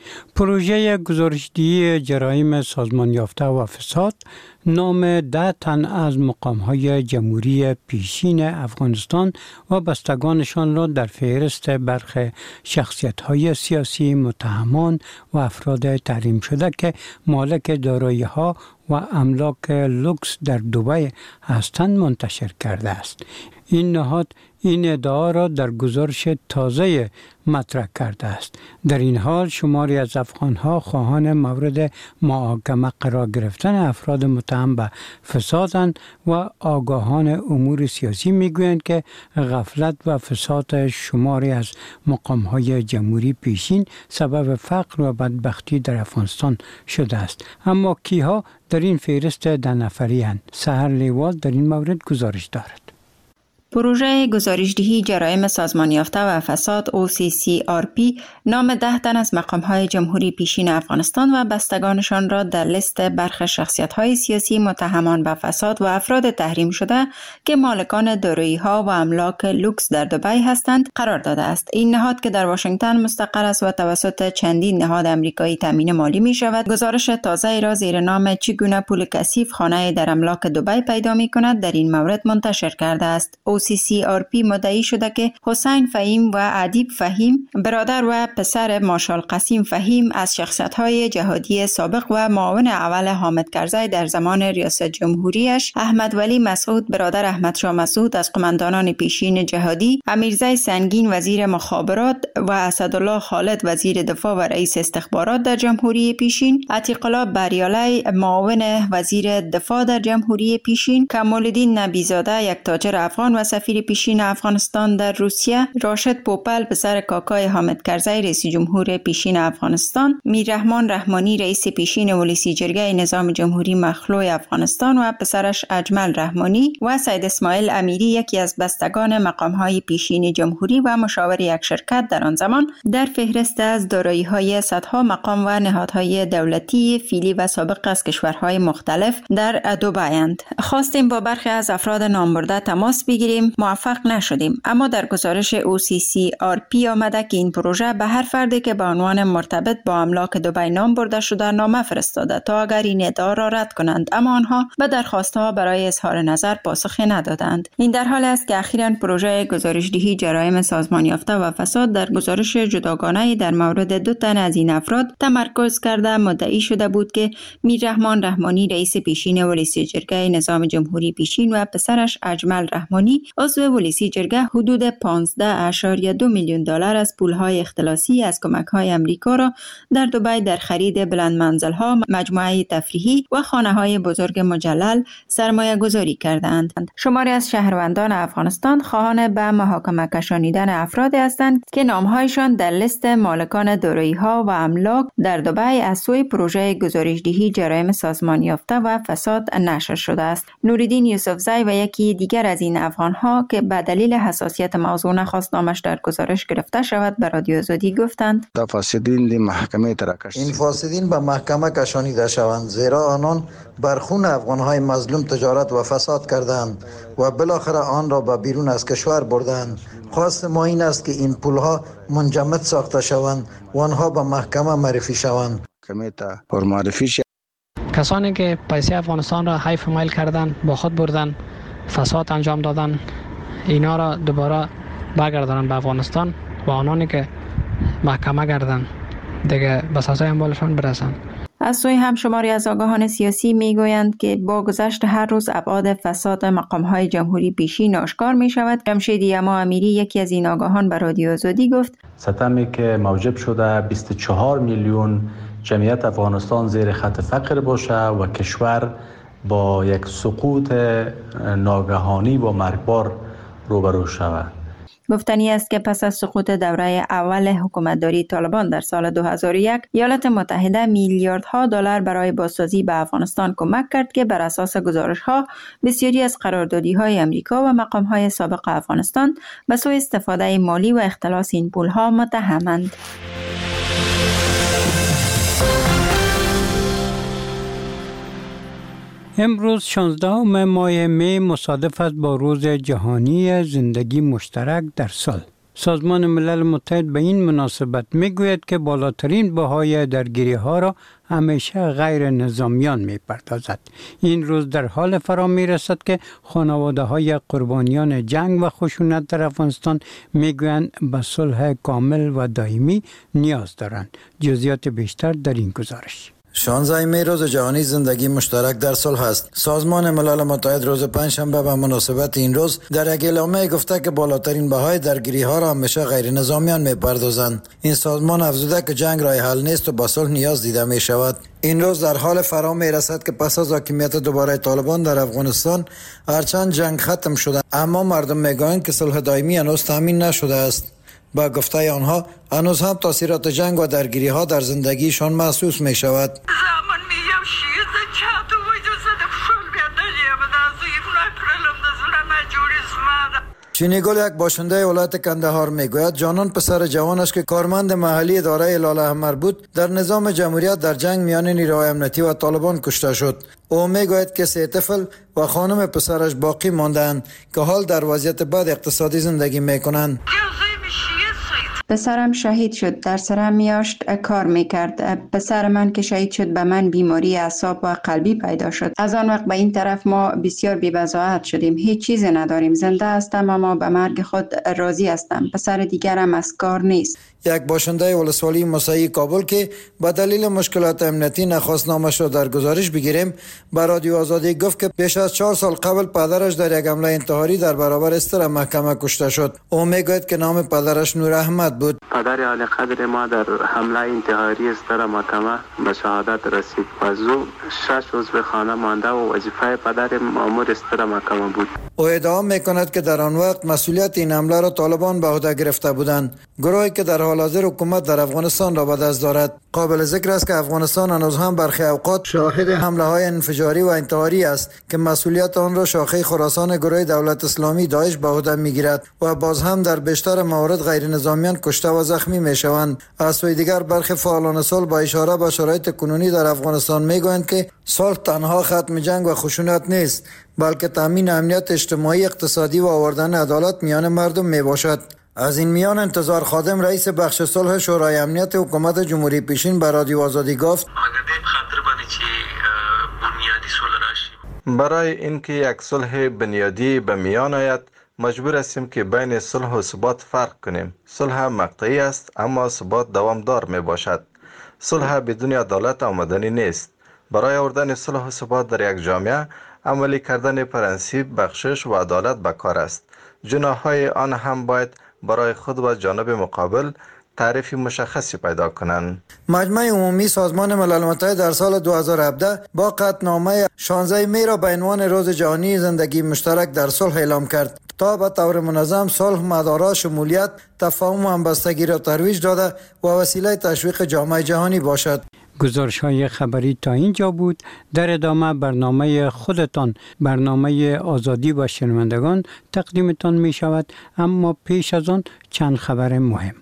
پروژه گزارشدهی جرایم سازمان یافته و فساد نام 10 تن از مقام‌های جمهوری پیشین افغانستان و بستگانشان را در فهرست برخی شخصیت‌های سیاسی متهمان و افراد تحریم شده که مالک دارایی‌ها و املاک لوکس در دبی هستند منتشر کرده است. این نهاد این ادعا را در گزارش تازه مطرح کرده است. در این حال شماری از افغان‌ها خواهان مورد محاکمه قرار گرفتن افراد متهم به فسادند و آگاهان امور سیاسی میگویند که غفلت و فساد شماری از مقام‌های جمهوری پیشین سبب فقر و بدبختی در افغانستان شده است. اما کیها در این فهرست 10 نفری اند؟ سحر لیوال در این مورد گزارش دارد. پروژه گزارشدهی جرایم سازمان یافته و فساد OCCRP نام 10 تن از مقام‌های جمهوری پیشین افغانستان و بستگانشان را در لیست برخی شخصیت‌های سیاسی متهمان به فساد و افراد تحریم شده که مالکان دارایی‌ها و املاک لوکس در دبی هستند قرار داده است. این نهاد که در واشنگتن مستقر است و توسط چندین نهاد آمریکایی تامین مالی می‌شود، گزارش تازه را زیر نام چگونه پول کثیف خانه در املاک دبی پیدا می‌کند در این مورد منتشر کرده است. OCCRP مدعی شده که حسین فهیم و ادیب فهیم، برادر و پسر مارشال قاسم فهیم، از شخصیت‌های جهادی سابق و معاون اول حامد کرزی در زمان ریاست جمهوریش، احمد ولی مسعود برادر احمد شاه مسعود از قماندانان پیشین جهادی، امیرزی سنگین وزیر مخابرات و اسدالله خالد وزیر دفاع و رئیس استخبارات در جمهوری پیشین، عتیق الله بریالی معاون وزیر دفاع در جمهوری پیشین، کمال‌الدین نبیزاده یک تاجر افغان و سفیر پیشین افغانستان در روسیه، راشد پوپل پسر کاکای حامد کرزی رئیس جمهور پیشین افغانستان، میررحمان رحمانی رئیس پیشین ولسی جرگه نظام جمهوری مخلوع افغانستان و پسرش اجمل رحمانی و سید اسماعیل امیری یکی از بستگان مقام‌های پیشین جمهوری و مشاور یک شرکت در آن زمان در فهرست از دارایی‌های صدها مقام و نهادهای دولتی فعلی و سابق از کشورهای مختلف در دبی اند. خواستیم با برخی از افراد نامبرده تماس بگیریم، موفق نشدیم، اما در گزارش OCCRP آمده که این پروژه به هر فردی که به عنوان مرتبط با املاک دبی نام برده شده نامه فرستاده تا اگر این ادعا را رد کنند، اما آنها به درخواستها برای اظهار نظر پاسخی ندادند. این در حالی است که اخیراً پروژه گزارشدهی جرایم سازمان یافته و فساد در گزارش جداگانه در مورد 2 تن از این افراد تمرکز کرده مدعی شده بود که میررحمان رحمانی رئیس پیشین ولسی جرگه نظام جمهوری پیشین و پسرش اجمل رحمانی عضو ولسی جرگه حدود 15.2 میلیون دلار از پولهای اختلاسی از کمک‌های امریکا را در دبی در خرید بلند منزل‌ها، مجموعه تفریحی و خانه‌های بزرگ مجلل سرمایه گذاری کردند. شماری از شهروندان افغانستان خواهان به محاکمه کشانیدن افرادی هستند که نام‌هایشان در لیست مالکان دارایی‌ها و املاک در دبی از سوی پروژه گزارشدهی جرایم سازمان یافته و فساد نشر شده است. نوریدین یوسفزی و یکی دیگر از این افغان آنها که به دلیل حساسیت موضوع نخواست نامش در گزارش گرفته شود به رادیو آزادی گفتند این فاسدین به محکمه کشانیده شوند، زیرا آنان بر خون افغانهای مظلوم تجارت و فساد کردند و بالاخره آن را به بیرون از کشور بردند. خواست ما این است که این پولها منجمد ساخته شوند و آنها به محکمه معرفی شوند. کسانی که پیسه افغانستان را حیف میل کردن، با خود بردن، فساد انجام دادن، اینا را دوباره برگردانند به افغانستان و آنانی که محکمه گردن دیگه به سزای اموالشان برسند. از سوی هم شماری از آگاهان سیاسی میگویند که با گذشت هر روز ابعاد فساد مقام‌های جمهوری پیشین آشکار می شود. جمشید یما امیری یکی از این آگاهان به رادیو آزادی گفت ستمی که موجب شده 24 میلیون جمعیت افغانستان زیر خط فقر باشه و کشور با یک سقوط ناگهانی و مرگبار روبرو شود. گفتنی است که پس از سقوط دوره اول حکومتداری طالبان در سال 2001 ایالات متحده میلیاردها دلار برای بازسازی به افغانستان کمک کرد که بر اساس گزارش‌ها بسیاری از قراردادی‌های امریکا و مقام‌های سابق افغانستان به سوی استفاده مالی و اختلاس این پول‌ها متهمند. امروز 16 ماه می مصادف است با روز جهانی زندگی مشترک در سال. سازمان ملل متحد به این مناسبت میگوید که بالاترین بهای درگیری ها را همیشه غیر نظامیان میپردازد. این روز در حال فرا میرسد که خانواده های قربانیان جنگ و خشونت در افغانستان میگویند به صلح کامل و دائمی نیاز دارند. جزئیات بیشتر در این گزارش. 16 می روز جهانی زندگی مشترک در صلح است. سازمان ملل متحد روز پنجشنبه به مناسبت این روز در یک اعلامیه گفته که بالاترین بهای درگیری ها را همیشه غیر نظامیان میپردازند. این سازمان افزوده که جنگ راه حل نیست و به صلح نیاز دیده می شود. این روز در حال فرا می رسد که پس از حاکمیت دوباره طالبان در افغانستان هرچند جنگ ختم شده اما مردم میگویند که صلح دائمی هنوز تامین نشده است. با گفته آنها هنوز هم تاثیرات جنگ و درگیری ها در زندگیشان محسوس می شود. چینیگل یک باشنده ولایت کندهار میگوید جانان پسر جوانش که کارمند محلی اداره هلال احمر بود در نظام جمهوریت در جنگ میان نیروهای امنیتی و طالبان کشته شد. او میگوید که 3 طفل و خانم پسرش باقی ماندند که حال در وضعیت بد اقتصادی زندگی میکنند. پسرم شهید شد، در سرم میاشت کار میکرد. پسر من که شهید شد به من بیماری اعصاب و قلبی پیدا شد. از آن وقت به این طرف ما بسیار بی‌بضاعت شدیم. هیچ چیز نداریم. زنده هستم اما به مرگ خود راضی هستم. پسر دیگرم از کار نیست. یک باشنده ولسوالی مسیحی کابل که به دلیل مشکلات امنیتی نخواست نامش را در گزارش بگیریم به رادیو آزادی گفت که بیش از 4 سال قبل پدرش در یک حمله انتحاری در برابر استر محکمه کشته شد. او میگوید که نام پدرش نور احمد بود. پدر عالی قدر ما در حمله انتحاری استر محکمه به شهادت رسید و زو 6 عضو خانه مانده و وظیفه پدر مأمور استر محکمه بود. او ادعا میکند که در آن وقت مسئولیت این حمله را طالبان به عهده گرفته بودند. گروهی که در حال حاضر حکومت در افغانستان را به دست دارد. قابل ذکر است که افغانستان هنوز هم برخی اوقات شاهد حمله های انفجاری و انتحاری است که مسئولیت آن را شاخه خراسان گروه دولت اسلامی داعش به عهده میگیرد و باز هم در بیشتر موارد غیر نظامیان کشته و زخمی میشوند. از سوی دیگر برخی فعالان صلح با اشاره به شرایط کنونی در افغانستان میگویند که صلح تنها ختم جنگ و خشونت نیست بلکه تامین امنیت اجتماعی، اقتصادی و آوردن عدالت میان مردم میباشد. از این میان انتظار خادم رئیس بخش صلح شورای امنیت حکومت جمهوری پیشین به رادیو آزادی گفت برای اینکه یک صلح بنیادی به میان آید مجبور هستیم که بین صلح و ثبات فرق کنیم. صلح مقطعی است اما ثبات دوامدار می باشد. صلح بدون عدالت آمدنی نیست. برای آوردن صلح و ثبات در یک جامعه عملی کردن پرنسیپ بخشش و عدالت به کار است. جناح‌های آن هم باید برای خود و جانب مقابل تعریف مشخصی پیدا کنند. مجمع عمومی سازمان ملل متحد در سال 2017 با قطعنامه 16 می را به عنوان روز جهانی زندگی مشترک در صلح اعلام کرد تا به طور منظم صلح، مدارا، شمولیت، تفاهم و همبستگی را ترویج داده و وسیله تشویق جامعه جهانی باشد. گزارش‌های خبری تا اینجا بود. در ادامه برنامه خودتان، برنامه آزادی و شنوندگان تقدیمتان می شود، اما پیش از آن چند خبر مهم.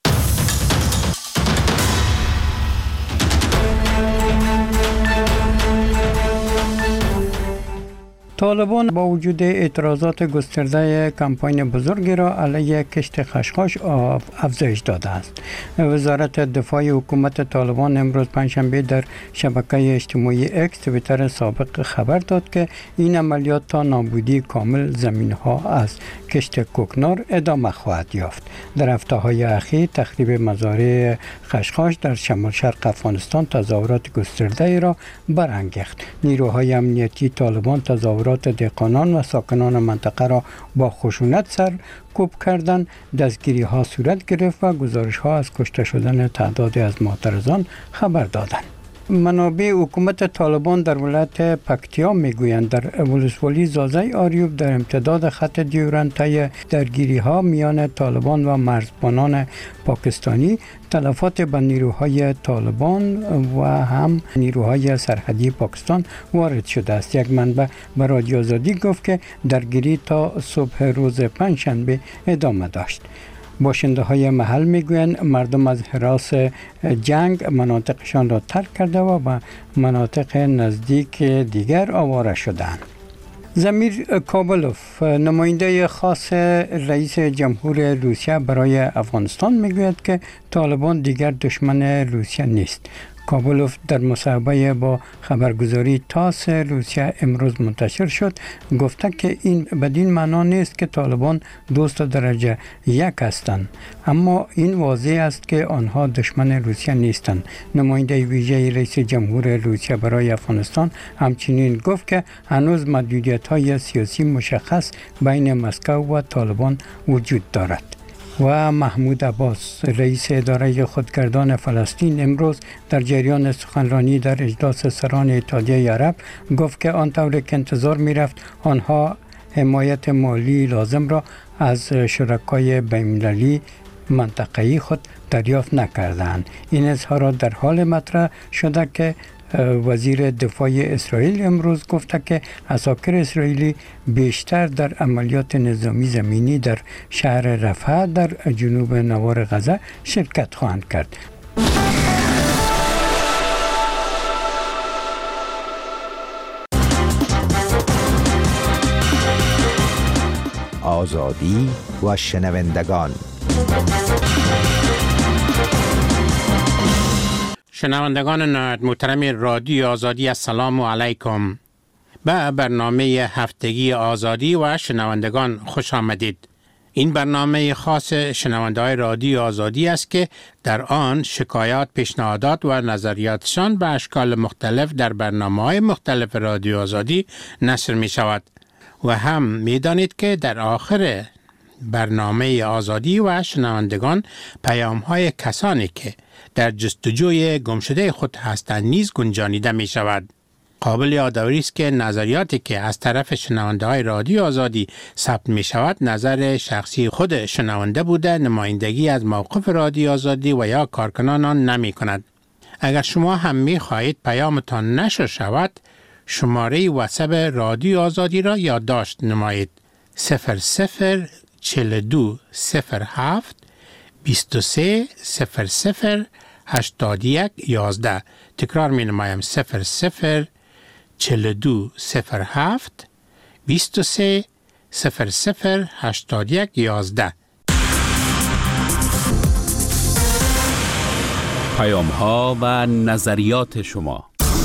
طالبان با وجود اعتراضات گسترده کمپاین بزرگی را علیه کشت خشخاش افزایش داده است. وزارت دفاع حکومت طالبان امروز پنجشنبه در شبکه اجتماعی اکس توییتر سابق خبر داد که این عملیات تا نابودی کامل زمین‌ها از کشت کوکنار ادامه خواهد یافت. در هفته‌های اخیر تخریب مزارع خشخاش در شمال شرق افغانستان تظاهرات گسترده را برانگیخت. نیروهای امنیتی طالبان تظاهرات دهقانان و ساکنان منطقه را با خشونت سرکوب کردند. دستگیری ها صورت گرفت و گزارش ها از کشته شدن تعدادی از معترضان خبر دادند. منابع حکومت طالبان در ولایت پکتیا میگویند در ولسوالی زازای آریوب در امتداد خط دیورند طی درگیری ها میان طالبان و مرزبانان پاکستانی تلفات به نیروهای طالبان و هم نیروهای سرحدی پاکستان وارد شده است. یک منبع به رادیو آزادی گفت که درگیری تا صبح روز پنجشنبه ادامه داشت. باشنده های محل میگویند مردم از هراس جنگ مناطقشان را ترک کرده و به مناطق نزدیک دیگر آواره شدند. زمیر کابلوف، نماینده خاص رئیس جمهور روسیه برای افغانستان میگوید که طالبان دیگر دشمن روسیه نیست. کابلوف در مصاحبه با خبرگزاری تاس روسیه امروز منتشر شد گفته که این بدین معنا نیست که طالبان دوست درجه یک هستند، اما این واضح است که آنها دشمن روسیه نیستند. نماینده ویژه رئیس جمهور روسیه برای افغانستان همچنین گفت که هنوز محدودیت‌های سیاسی مشخص بین مسکو و طالبان وجود دارد. و محمود عباس، رئیس اداره خودگردان فلسطین، امروز در جریان سخنرانی در اجلاس سران اتحادیه عرب گفت که آنطور که انتظار می‌رفت آنها حمایت مالی لازم را از شرکای بین‌المللی منطقه‌ای خود دریافت نکردند. این اظهارات در حال مطرح شده که وزیر دفاع اسرائیل امروز گفته که عساکر اسرائیلی بیشتر در عملیات نظامی زمینی در شهر رفح در جنوب نوار غزه شرکت خواهند کرد. آزادی و شنوندگان. شنوندگان نهایت محترم رادیو آزادی، السلام علیکم. به برنامه هفتگی آزادی و شنوندگان خوش آمدید. این برنامه خاص شنونده‌های رادیو آزادی است که در آن شکایات، پیشنهادات و نظریاتشان به اشکال مختلف در برنامه‌های مختلف رادیو آزادی نشر می شود. و هم می دانید که در آخر برنامه آزادی و شنوندگان پیام‌های کسانی که در جستجوی گمشده خود هستند نیز گنجانیده می شود. قابل یادآوری است که نظریاتی که از طرف شنونده‌های رادیو آزادی ثبت می شود نظر شخصی خود شنونده بوده، نمایندگی از موقف رادیو آزادی و یا کارکنان آن نمی کند. اگر شما هم می خواهید پیامتان نشر شود، شماره واتساپ رادیو آزادی را یادداشت نمایید: 004207 23 00 81 11. تکرار می نمایم: 004207 23 00 81 11. پیام ها و نظریات شما.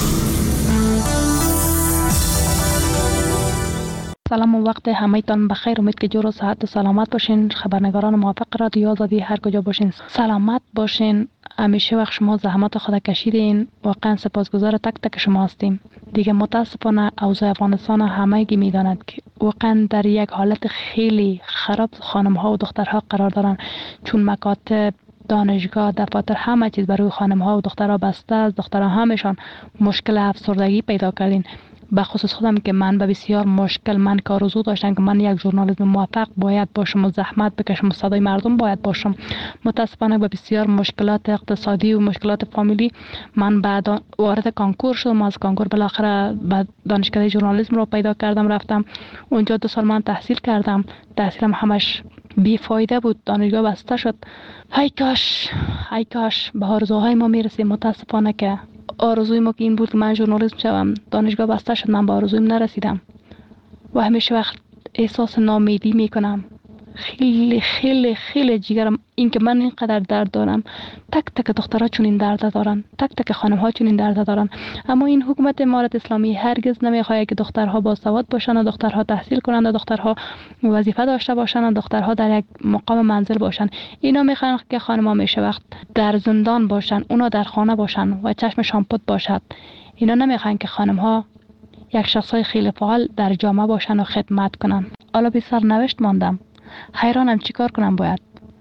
سلام و وقت همه‌تان بخیر. امید که جور و صحت و سلامت باشین. خبرنگاران موافق رادیو آزادی هر کجا باشین سلامت باشین. همیشه وقت شما زحمات خود کشیدین. واقعا سپاسگزار تک تک شما هستیم. دیگه متاسفانه اوضاع افغانستان همگی میداند که واقعا در یک حالت خیلی خراب خانم ها و دخترها قرار دارن، چون مکاتب، دانشگاه، دفاتر، همه چیز برای خانم ها و دخترها بسته است. دخترها همشان مشکل افسردگی پیدا کردین به خصوص خودم که من به بسیار مشکل، من که آرزو داشتم که من یک ژورنالیسم موفق باید باشم و زحمت بکشم و صدای مردم باید باشم. متاسفانه به بسیار مشکلات اقتصادی و مشکلات فامیلی من بعد وارد کانکور شدم. از کانکور بالاخره به دانشکده ژورنالیسم رو پیدا کردم، رفتم اونجا 2 سال من تحصیل کردم. تحصیلم همش بی فایده بود، دانشگاه بسته شد. ای کاش به آرزوهای ما میرسیم. متاسفانه که آرزوی ما که این بود که من ژورنالیست شوم، دانشگاه بسته شد، من به آرزویم نرسیدم و همیشه وقت احساس ناامیدی میکنم. خیلی خیلی خیلی جیگرم این که من اینقدر درد دارم. تک تک دخترها چنین درد دارن، تک تک خانم‌ها چنین درد دارن، اما این حکومت امارت اسلامی هرگز نمیخواد که دخترها باسواد باشن و دخترها تحصیل کنند و دخترها وظیفه داشته باشن و دخترها در یک مقام منزل باشن. اینا میخوان که خانم‌ها میشه وقت در زندان باشن، اونا در خانه باشن و چشمشان پد باشد. اینا نمیخوان که خانم‌ها یک شخصای خیلی فعال در جامعه باشن و خدمت کنن. حالا بی سرنوشت ماندم، حیرانم چیکار کنم. باید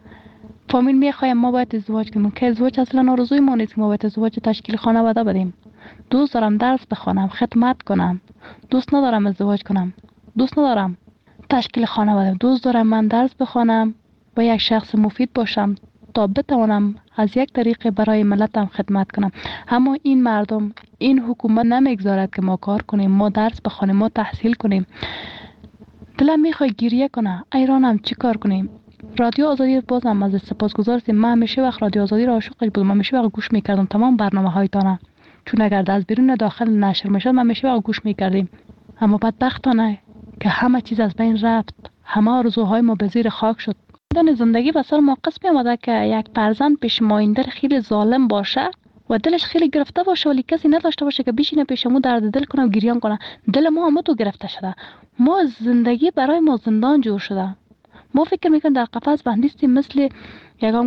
فامیل میخوایم ما باید ازدواج کنیم که ازدواج اصلا آرزوی ما نیست. ما باید ازدواج تشکیل خانواده بدیم. دوست دارم درس بخونم، خدمت کنم، دوست ندارم ازدواج کنم، دوست ندارم تشکیل خانواده. دوست دارم من درس بخونم و یک شخص مفید باشم تا بتوانم از یک طریق برای ملتم خدمت کنم. اما این مردم، این حکومت نمیگذارد که ما کار کنیم، ما درس بخونیم، ما تحصیل کنیم. دلم میخواد گریه کنه. ایرانم چی کار کنیم؟ رادیو آزادی بازم از سپاسگزار هستیم. من همیشه وقت رادیو آزادی را عاشقش بودم. من همیشه وقت گوش میکردم تمام برنامه‌هایتان، چون اگر از بیرون داخل نشر میشد من همیشه وقت گوش میکردیم. اما بدبختانه که همه چیز از بین رفت، همه آرزوهای ما به زیر خاک شد. زندگی به سر ما قسم آمده که یک فرزند پیش مایندر خیلی ظالم باشه و دلش خیلی گرفته باشه ولی کسی نداشته باشه که بشینه پیشمون درد دل کنه و گریان کنه. دل ما هم تو گرفته شده. ما زندگی برای ما زندان جور شده. ما فکر میکنیم در قفس بندیستیم، مثل یکم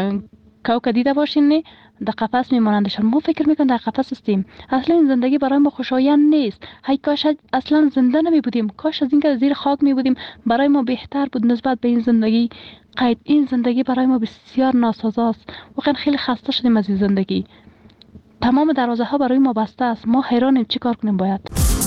کوکا دیده باشین نه در قفس میمانندشان. ما فکر میکنیم در قفس هستیم. اصلا این زندگی برای ما خوشایند نیست. هی کاش اصلا زنده نمی بودیم، کاش از اینکه زیر خاک می بودیم برای ما بهتر بود نسبت به این زندگی. این زندگی برای ما بسیار ناسازاست. واقعا خیلی خسته شدیم از این زندگی. تمام دروازه ها برای ما بسته است. ما حیرانیم چی کار کنیم. باید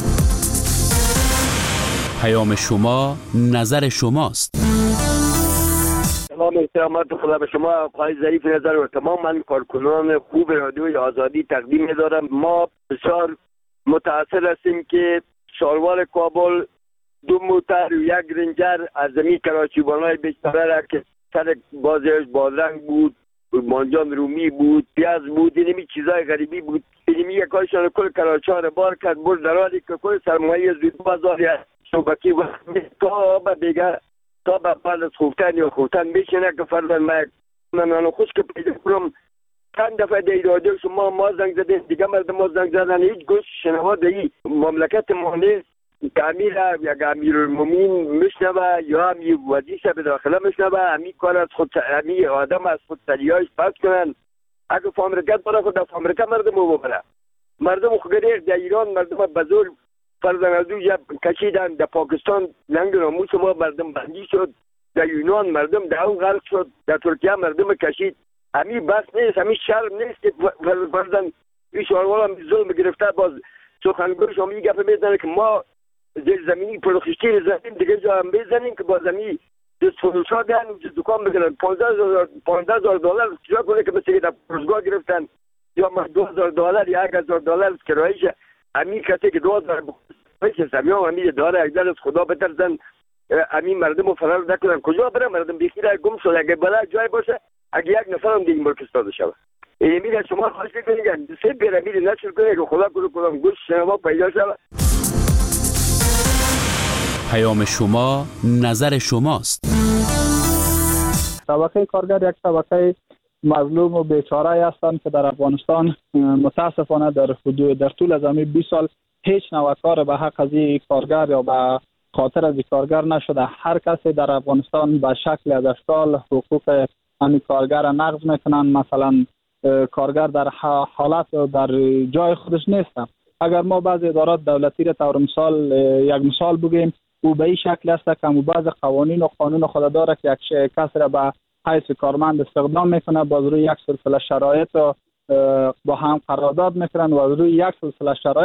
پیام شما نظر شماست. تمام احترامات خدا به شما آقای ظریف نظر و تمام من کارکنان خوب رادیوی آزادی تقدیم می‌دارم. ما بسیار متأثر هستیم که شاروار کابل 2 موتر و 1 رنجر از زمین کراچی بانای بیچاره را که سر بازیش بادرنگ بود، مانجان رومی بود، پیاز بود، اینمی چیزای غریبی بود. اینمی یکایشان کل کراچی را بار کرد برد در حالی که کل سرمایه زود بازار صوبتی و تا به دیگر تا به بعد از خوفتن یا خوفتن میشنه که فردا من خوش که پیدا کنم چند دفعه در رادیو شما ما زنگ زدیم، دیگه مردم ما زنگ زدن، هیچ گوش شنوا در این مملکت ما نیست که امیر یا امیرالمومنین میشنوه یا همی وزیشه به داخله میشنوه. همی کار از خود، همی آدم از خود سریعایش پس کنن. اگه فامریکت برای خود در فامریکا مردم رو ببره، مردم خودگریخ در ایران مردم بزرگ فرزن از او کشیدن. در پاکستان لنگ ناموس ما مردم بندی شد، در یونان مردم در اون غرق شد، در ترکیه مردم کشید. همی بس نیست، همی شرم نیست که فرزن این شاروال هم ظلم گرفته. باز سخنگوش هم این گفه میزنه که ما زیر زمینی پرخشتی زمین دیگه جا هم بزنیم که با زمین دست فروشا دهن دکان بگیرن. $15,000 چرا کنه که مثل در پرزگاه گرفتن یا $2,000 یا $1,000 کرایش. همین کسی که 2000 پیش سمیان همین داره اگر از خدا بترسن همین مردم رو فرار نکنن. کجا برن مردم بیخیره گم شد. اگه بلا جای باشه اگه یک نفر هم دیگه ملک استاده شود. میره شما خواهش کنید سه پیرامید نشر کنید که خدا کنم گوش شما پیدا شود. پیام شما نظر شماست. طبقه کارگر یک طبقه مظلوم و بیچاره هستند که در افغانستان متاسفانه در طول از همین 20 سال هیچ نوع کار به حق از این کارگر یا به خاطر از این کارگر نشده. هر کسی در افغانستان به شکل از اشکال حقوق همین کارگر نقض میکنن. مثلا کارگر در حالت در جای خودش نیست. اگر ما بعض ادارات دولتی را طور مثال یک مثال بگیم، او به این شکل است که بعض قوانین و قانون خود داره که یک کس را به حیث کارمند استخدام میکنه، باز روی یک سلسله شرایط با هم قرارداد میکنن و روی یک سلسله شرایط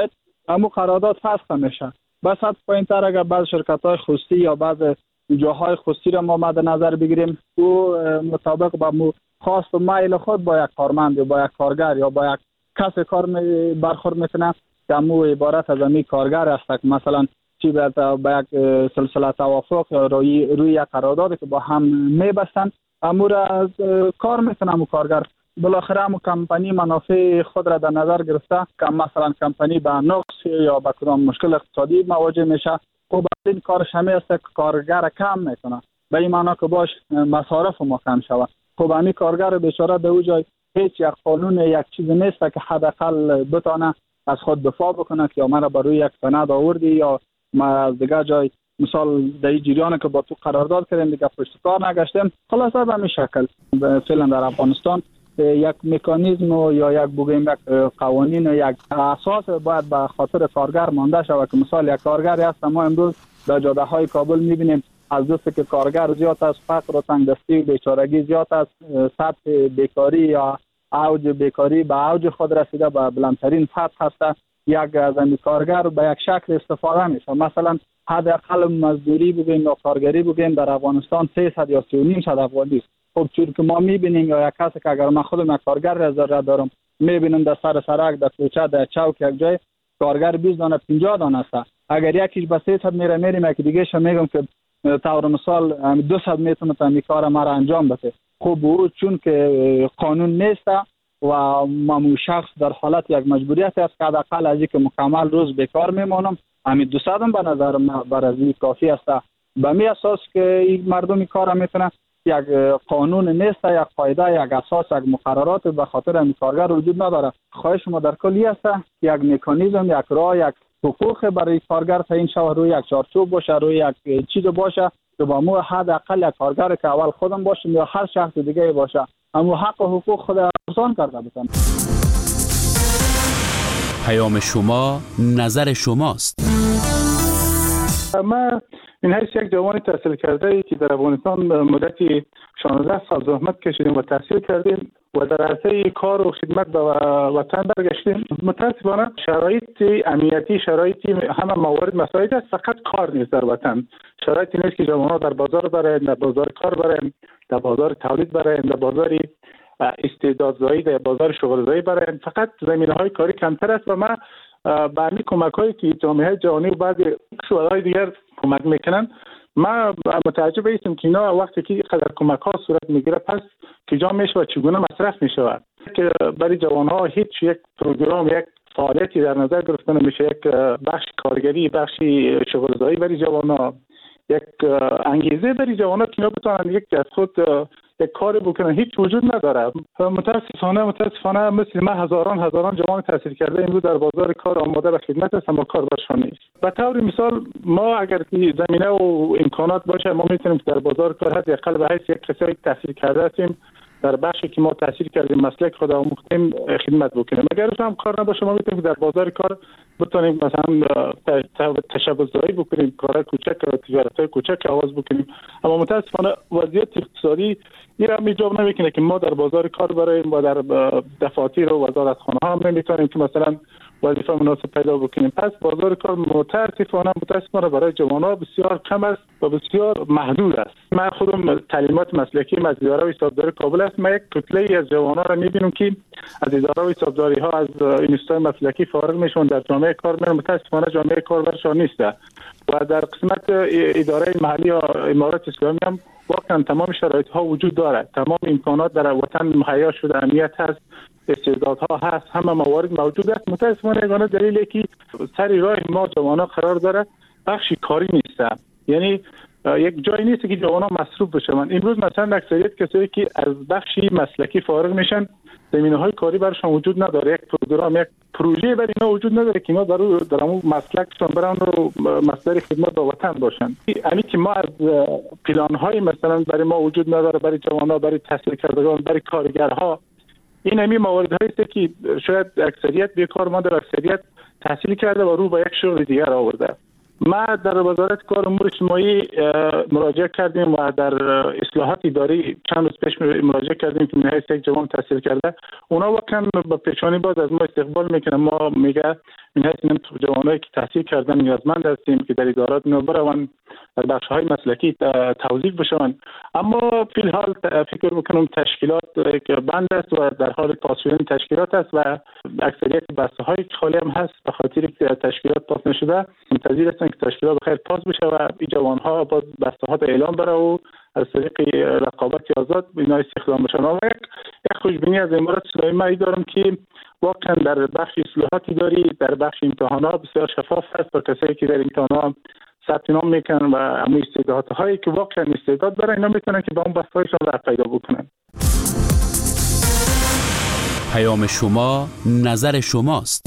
اما قرارداد فسخ میشه. بس حد پایین‌تر اگر بعض شرکت‌های خصوصی یا بعض جاهای خصوصی را ما مد نظر بگیریم، او مطابق با خواست و میل خود با یک کارمند یا با یک کارگر یا با یک کس کار برخورد میکنه که امو عبارت از امی کارگر است که مثلا چی به یک سلسله توافق یا روی یک قراردادی که با هم میبستن امو را کار میکنه. امو کارگر بالاخره امو کمپانی منافع خود را در نظر گرفته که مثلا کمپانی به نقص یا به کدام مشکل اقتصادی مواجه میشه، خب این کارش همه است که کارگر کم میکنه، به این معنا که باش مصارف ما کم شود. خب امی کارگر بیچاره در او جای هیچ یک قانون یک چیز نیست که حداقل بتونه از خود دفاع بکنه که یا مرا بر روی یک سند آوردی یا ما از دیگه جای مثال در این جریان که با تو قرارداد کردیم دیگه پشت کار نگشتیم. خلاصه به همین شکل فعلا در افغانستان یک مکانیزم یا یک بگیم یک قوانین و یک اساس باید به خاطر کارگر مانده شود که مثال یک کارگری هست ما امروز در جاده های کابل میبینیم از دوست که کارگر زیاد است، فقر و تنگدستی و بیچارگی زیاد است، سطح بیکاری یا اوج بیکاری به اوج خود رسیده، به بلندترین سطح هست. یک از این کارگر به یک شکل استفاده میشه. مثلا حداقل مزدوری بگیم یا کارگری بگیم در افغانستان 300 یا 3.5 افغانی است. خب چون که ما میبینیم یا یک کسی که اگر من خودم یک کارگر رضا دارم میبینم در سر سرک در کوچه در چوک یک جای کارگر 20 دانه 50 دانه است. اگر یکیش به 300 میریم یک دیگه ش میگم که طور مثال 200 میتونه این کار ما را انجام بده. خب او چون که قانون نیست و مامو شخص در حالت یک مجبوریت است که حداقل از اینکه مکمل روز بیکار میمونم همین 200 به نظر من برای کافی است. به می اساس که این مردمی کار میتونه یک قانون نیست، یک قاعده، یک اساس، یک مقررات به خاطر این کارگر وجود نداره. خواهش ما در کلی است یک مکانیزم، یک راه، یک حقوق برای کارگر تعیین شود، روی یک چارچوب باشه، روی یک چیز باشه که با مو حداقل یک کارگر که اول خودم باشم یا هر شخص دیگه باشه اما حق و حقوق خود آسان کرده بتن. پیام شما نظر شماست. ما این هیچ یک جوان تحصیل کرده که در افغانستان مدتی 16 سال زحمت کشیدیم و تحصیل کردیم و در عرصه کار و خدمت به وطن برگشتیم. متاسفانه شرایط امنیتی، شرایط همه موارد مساعد است، فقط کار نیست در وطن. شرایطی نیست که جوان‌ها در بازار برن، در بازار کار برن، در بازار تولید برن، در بازار استعدادزایی، در بازار شغلزایی برن. فقط زمینه‌های کاری کمتر است و ما با همین کمک‌هایی که جامعه جهانی و بعضی شورای دیگر کمک میکنن ما متعجب هستیم که اینا وقتی که قدر کمک‌ها صورت میگیره پس کجا میشه و چگونه مصرف میشود که برای جوان‌ها هیچ یک پروگرام، یک فعالیتی در نظر گرفته نمیشه. یک بخش کارگری، بخشی شغلزایی برای جوان‌ها، یک انگیزه برای جوان‌ها که اینا بتونن یک از خود یک کاری بکنن هیچ وجود نداره. متاسفانه مثل ما هزاران جوان تحصیل کرده امروز در بازار کار آماده به خدمت است اما کار برشان نیست. به طور مثال ما اگر که زمینه و امکانات باشه ما میتونیم در بازار کار حداقل به حیث یک کسی تحصیل کرده هستیم در بخشی که ما تحصیل کردیم مسلک خود آموختیم خدمت بکنیم. اگر هم کار نباشه ما میتونیم در بازار کار بتونیم مثلا تشبث‌زایی بکنیم، کارهای کوچک و تجارت‌های کوچک آغاز بکنیم. اما متاسفانه وضعیت اقتصادی این هم ایجاب نمیکنه که ما در بازار کار براییم و در دفاتر و وزارتخانه ها هم نمیتونیم که مثلا وظیفه مناسب پیدا بکنیم. پس بازار کار متاسفانه برای جوانان بسیار کم است و بسیار محدود است. من خودم تعلیمات مسلکی از اداره و حسابداری کابل است. من یک کتله از جوانان را میبینم که از اداره و حسابداری ها از اینستای مسلکی فارغ میشون در جامعه کار میرن. متاسفانه جامعه کار برشان نیست و در قسمت اداره محلی یا امارات اسلامی هم واقعا تمام شرایط ها وجود دارد، تمام امکانات در وطن مهیا شده، امنیت هست، استعدادها هست، همه موارد موجود است. متاسفانه یگانه دلیلی که سری راه ما جوانان قرار داره بخشی کاری نیست، یعنی یک جایی نیست که جوانان مصروف بشن. امروز مثلا اکثریت کسایی که از بخشی مسلکی فارغ میشن زمینه‌های کاری برشان وجود نداره، یک پروگرام، یک پروژه برای اینا وجود نداره که اینا در اون مسلکشون برن و مصدر خدمت به وطن باشن. یعنی که ما از پلان‌های مثلا برای ما وجود نداره، برای جوانان، برای تحصیل کردگان، برای کارگرها. این همین مواردهایی است که شاید اکثریت بیکار مانده و اکثریت تحصیل کرده و رو به یک شغل دیگر آورده. ما در وزارت کار امور اجتماعی مراجعه کردیم و در اصلاحات اداری چند روز پیش مراجعه کردیم که نهایت یک جوان تحصیل کرده. اونا واقعا با پیشانی باز از ما استقبال میکنه. ما میگه این جوانایی که تحصیل کردن نیازمند هستیم که در ادارات اینا بروند در بخش‌های مسلکی توظیف بشوند. اما فی الحال فکر میکنم تشکیلات که بند است و در حال پاس شدن تشکیلات است و اکثریت بسته‌های خالی هم هست به خاطر که تشکیلات پاس نشده. منتظر هستن که تشکیلات بخیر پاس بشه و این جوان‌ها باز بسته‌ها اعلام بره و از طریق رقابت آزاد اینا استخدام بشن. و یک خوشبینی از امارات اسلامی ای دارم که واقعا در بخش اصلاحات اداری در بخش امتحانات بسیار شفاف است و کسایی که در امتحانات ثبت نام میکنن و اما استعدادهایی که واقعا استعداد دارن اینا میتونن که با اون بسته‌هایشون راه پیدا بکنن. پیام شما نظر شماست.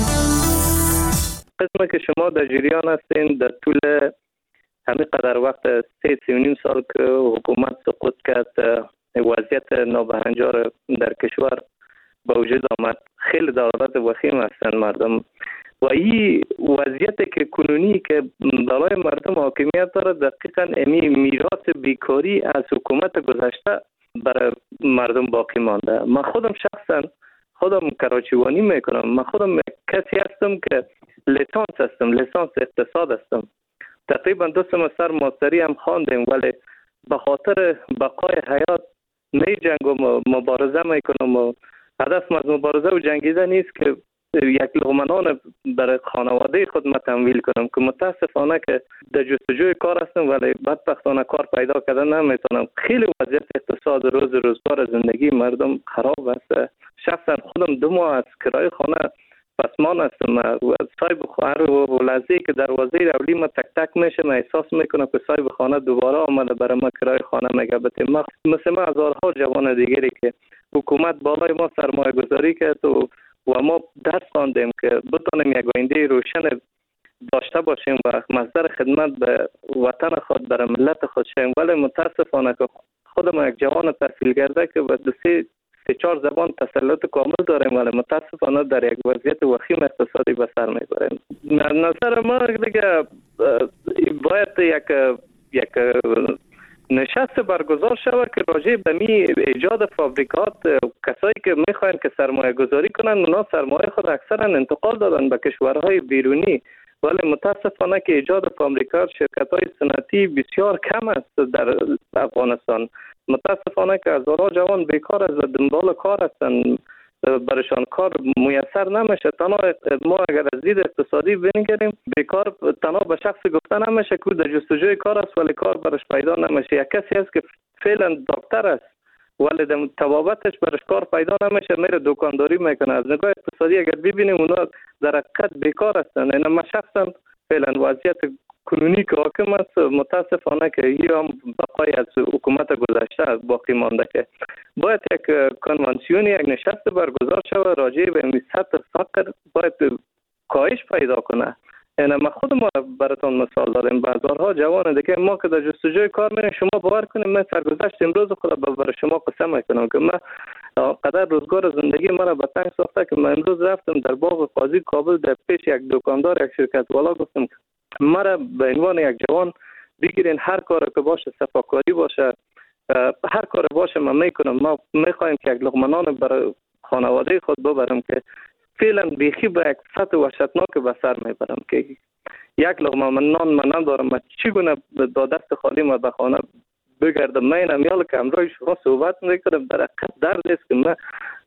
قسمه که شما در جریان هستین در طول همین قدر وقت 3.5 سال که حکومت سقوط کرد وضعیت نابهنجار در کشور به وجود آمد. خیلی ضرورت وخیم هستند مردم و این وضعیت که کنونی که بالای مردم حاکمیت داره دقیقا امی میراث بیکاری از حکومت گذشته برای مردم باقی مانده. من خودم شخصا کراچیوانی میکنم. من خودم کسی هستم که لیسانس اقتصاد هستم. تقریبا 2 سمستر ماستری هم خواندیم ولی به خاطر بقای حیات می جنگ و مبارزه میکنم و هدف از مبارزه و جنگیدن نیست که یک لقمه نان برای خانواده خود تمویل کنم که متاسفانه که در جستجوی کار هستم ولی بدبختانه کار پیدا کردن نمیتونم. خیلی وضعیت اقتصاد روزگار زندگی مردم خراب است. شخصا خودم 2 ماه از کرایه خانه پسمان هستم و صاحب خانه و لحظه‌ای که دروازه اولی ما تک تک میشه من احساس میکنم که صاحب خانه دوباره آمده برای ما کرایه خانه میگه. مثل ما هزارها جوان دیگری که حکومت بالای ما سرمایه گذاری کرد و ما درس خواندیم که بتونیم یک آینده روشن داشته باشیم و مصدر خدمت به وطن خود برای ملت خود شیم. ولی متاسفانه که خودم یک جوان تحصیل کرده که به 3-4 زبان تسلط کامل داریم ولی متاسفانه در یک وضعیت وخیم اقتصادی به سر میبریم. نظر ما دیگه باید یک نشست برگزار شود که راجع به ایجاد فابریکات کسایی که میخواین که سرمایه گذاری کنن اونا سرمایه خود اکثرا انتقال دادن به کشورهای بیرونی ولی متاسفانه که ایجاد فابریکات شرکت‌های صنعتی بسیار کم است در افغانستان. متاسفانه که هزارها جوان بیکار است و دنبال کار هستند برشان کار میسر نمیشه. تنها ما اگر از دید اقتصادی بنگریم بیکار تنها به شخص گفته نمیشه که در جستجوی کار است ولی کار برش پیدا نمیشه. یک کسی هست که فعلا دکتر است ولی در تبابتش برش کار پیدا نمیشه میره دکانداری میکنه. از نگاه اقتصادی اگر ببینیم اونا در حقیقت بیکار هستند. این ما شخصا فعلا وضعیت کنونی که حاکم است متاسفانه که این هم بقای از حکومت گذشته باقی مانده که باید یک کنوانسیون یک نشست برگزار شود راجع به سطح فقر باید کاهش پیدا کنه. یعنی ما خودم براتون مثال دادم بازارها جوان دیگه ما که در جستجوی کار میریم شما باور کنیم من سرگذشت امروز خود برای شما قسم میکنم که من قدر روزگار زندگی مرا به تنگ ساخته که من امروز رفتم در باغ قاضی کابل در پیش یک دکاندار یک شرکت والا گفتم مرا به عنوان یک جوان بگیرین هر کار که باشه صفاکاری باشه هر کار باشه من میکنم. ما میخوایم که یک لقمه نان برای خانواده خود ببرم که فعلا بیخی به یک سطح وحشتناک به سر میبرم که یک لقمه نان من ندارم. من چگونه با دست خالی ما به خانه بگردم؟ من امیال که امروز شما صحبت میکنم در حقیقت درد است که من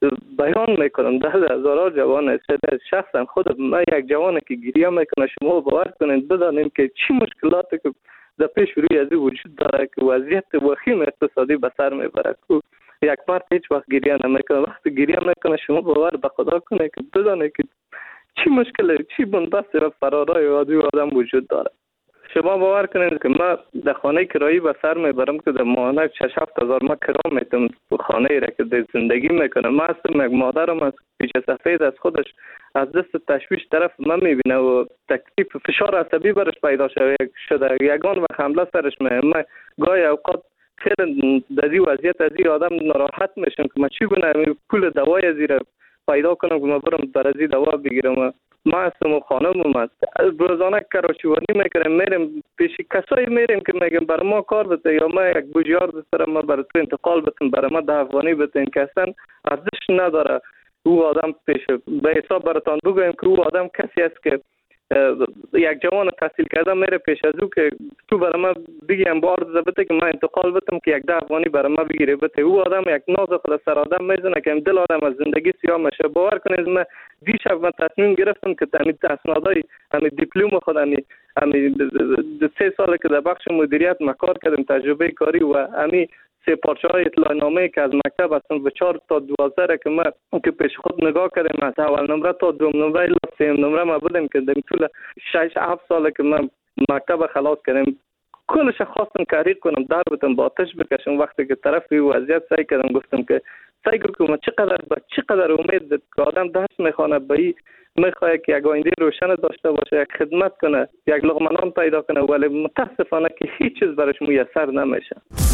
بیان میکنم. درد هزارها جوان است. شخصا خود من یک جوانه که گریه میکنه. شما باور کنید بدانید که چی مشکلاتی که در پیش روی از وجود داره که وضعیت وخیم اقتصادی به سر میبره. یک مرد هیچ وقت گریه نمیکنه. وقتی گریه میکنه شما باور به خدا کنه که بدانید که چی مشکل چی بنبست و فرارای عادی آدم وجود داره. شما باور کنید که من در خانه کرایی به سر میبرم که در ماهانه 6-7 هزار ما کرا میتونم خانه ای را که در زندگی میکنم. من هستم یک مادرم از پیچ سفید از خودش از دست تشویش طرف من میبینه و تکلیف فشار عصبی برش پیدا شده یگان و حمله سرش من گاهی اوقات خیلی در این وضعیت از این آدم ناراحت میشم که من چگونه پول دوای از این پیدا کنم که من برم برازی دوا بگیرم. ما هستم و خانمم هست روزانه کراچیوانی میکنم میرم پیش کسایی میریم که میگم برای ما کار بده یا ما یک بوجیار دسترم ما برای تو انتقال بتیم برای ما 10 افغانی بتیم که اصلا ارزش نداره. او آدم پیش به حساب براتان بگویم که او آدم کسی است که یک جوان تحصیل کرده میره پیش از او که تو برای من بگیم بار زبطه که من انتقال بتم که 10 افغانی برای من بگیره بته. او آدم یک ناز خود سر آدم میزنه که دل آدم از زندگی سیاه میشه. باور کنید من دیشب من تصمیم گرفتم که تامین اسنادای همین دیپلم خود همین 3 سال که در بخش مدیریت کار کردم، تجربه کاری و همین 3 پارچه‌های اطلاعنامه که از مکتب هستن و 4 تا 12 که من که پیش خود نگاه کردم از اول نمره تا دوم نمره الی سوم نمره ما بودم که در طول 6-7 سال که من مکتب خلاص کردم کلش خواستم کاری کنم، در بودم با آتش بکشم. وقتی که طرف وضعیت سعی کردم گفتم که سعی کنم چقدر امید که آدم درس میخونه به میخواد که یک آینده روشن داشته باشه، یک خدمت کنه، یک لقمه نان پیدا کنه، ولی متاسفانه که هیچ چیز برایش میسر نمیشه.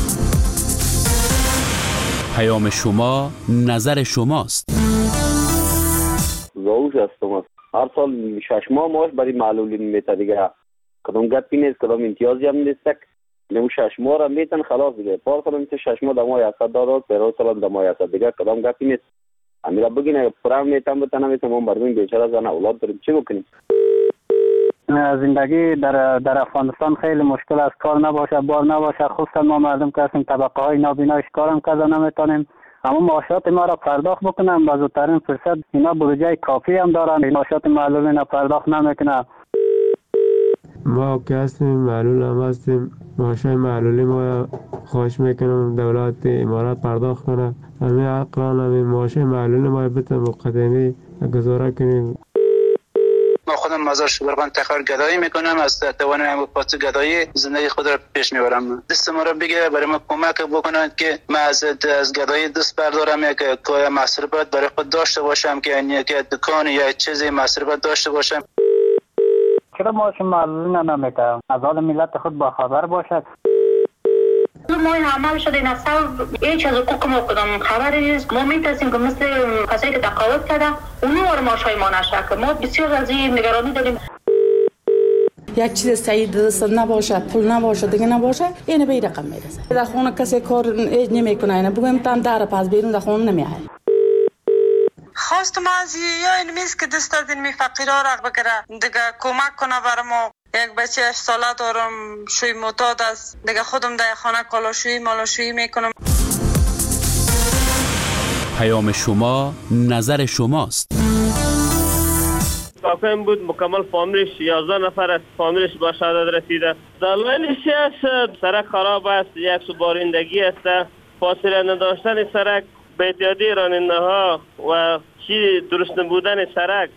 پیام شما نظر شماست. زاوش هستم. هر سال 6 ماه معاش برای معلولین میته دیگه. کدام گپی نیست، کدام امتیازی هم نیست. نمو 6 ماه را میتن خلاص دیگه. پار کنم که 6 ماه دمای 100 دلار، پیرو سال دمای 100 دیگه. کدام گپی نیست. امیرا بگین پرام میتم بتنم میتم ما مردم بیچاره زن اولاد داریم چی بکنیم؟ زندگی در افغانستان خیلی مشکل است. کار نباشه، بار نباشه، خصوصا ما مردم که هستیم طبقه های نابینا کارم کردن نمیتونیم. اما معاشات ما را پرداخت بکنم با زودترین فرصت. اینا بودجه کافی هم دارن، معاشات معلولین پرداخت نمیکنن. ما که هستیم معلول هم هستیم، معاشای معلولی ما خواهش میکنم دولت امارات پرداخت کنه. همین عقلان همین معاشای معلولی ما بتن مقدمی گزاره کنیم. ما خودم مزار شبرغان تخار گدایی میکنم، از توانم پاس گدایی زندگی خود را پیش میبرم. دست ما را بگیره برای ما کمک بکنند که ما از گدایی دست بردارم، یک کار مصرفات برای خود داشته باشم که یک دکان یا چیزی مصرفات داشته باشم. چرا معاش معلولین نمیکنم؟ از حال ملت خود با خبر باشد. ما این عمل شده این اصلا هیچ از حقوق ما کدام خبری نیست. ما میترسیم که مثل کسایی که تقاعد کردن اونو وارد معاشای ما نشه که ما بسیار از این نگرانی داریم. یک چیز سعید دست نباشه، پول نباشه، دیگه نباشه، اینه به رقم میرسه. در خونه کسی کار ایج نمیکنه، اینه بگم تام در پس بیرون در خونه نمیاد. خواستم از یا این میز که دست از این فقیرها را بگیره دیگه کمک کنه برای ما. یک بچه 8 ساله دارم، شوی معتاد است دیگه، خودم در خانه کالاشویی مالاشویی میکنم. پیام شما نظر شماست. کافم بود مکمل فامیلش 11 نفر است، فامیلش با شهادت رسیده. دلایلش است سرک خراب است، یک سوبارندگی است، فاصله نداشتن سرک، بی‌احتیاطی راننده ها و چی درست نبودن سرک.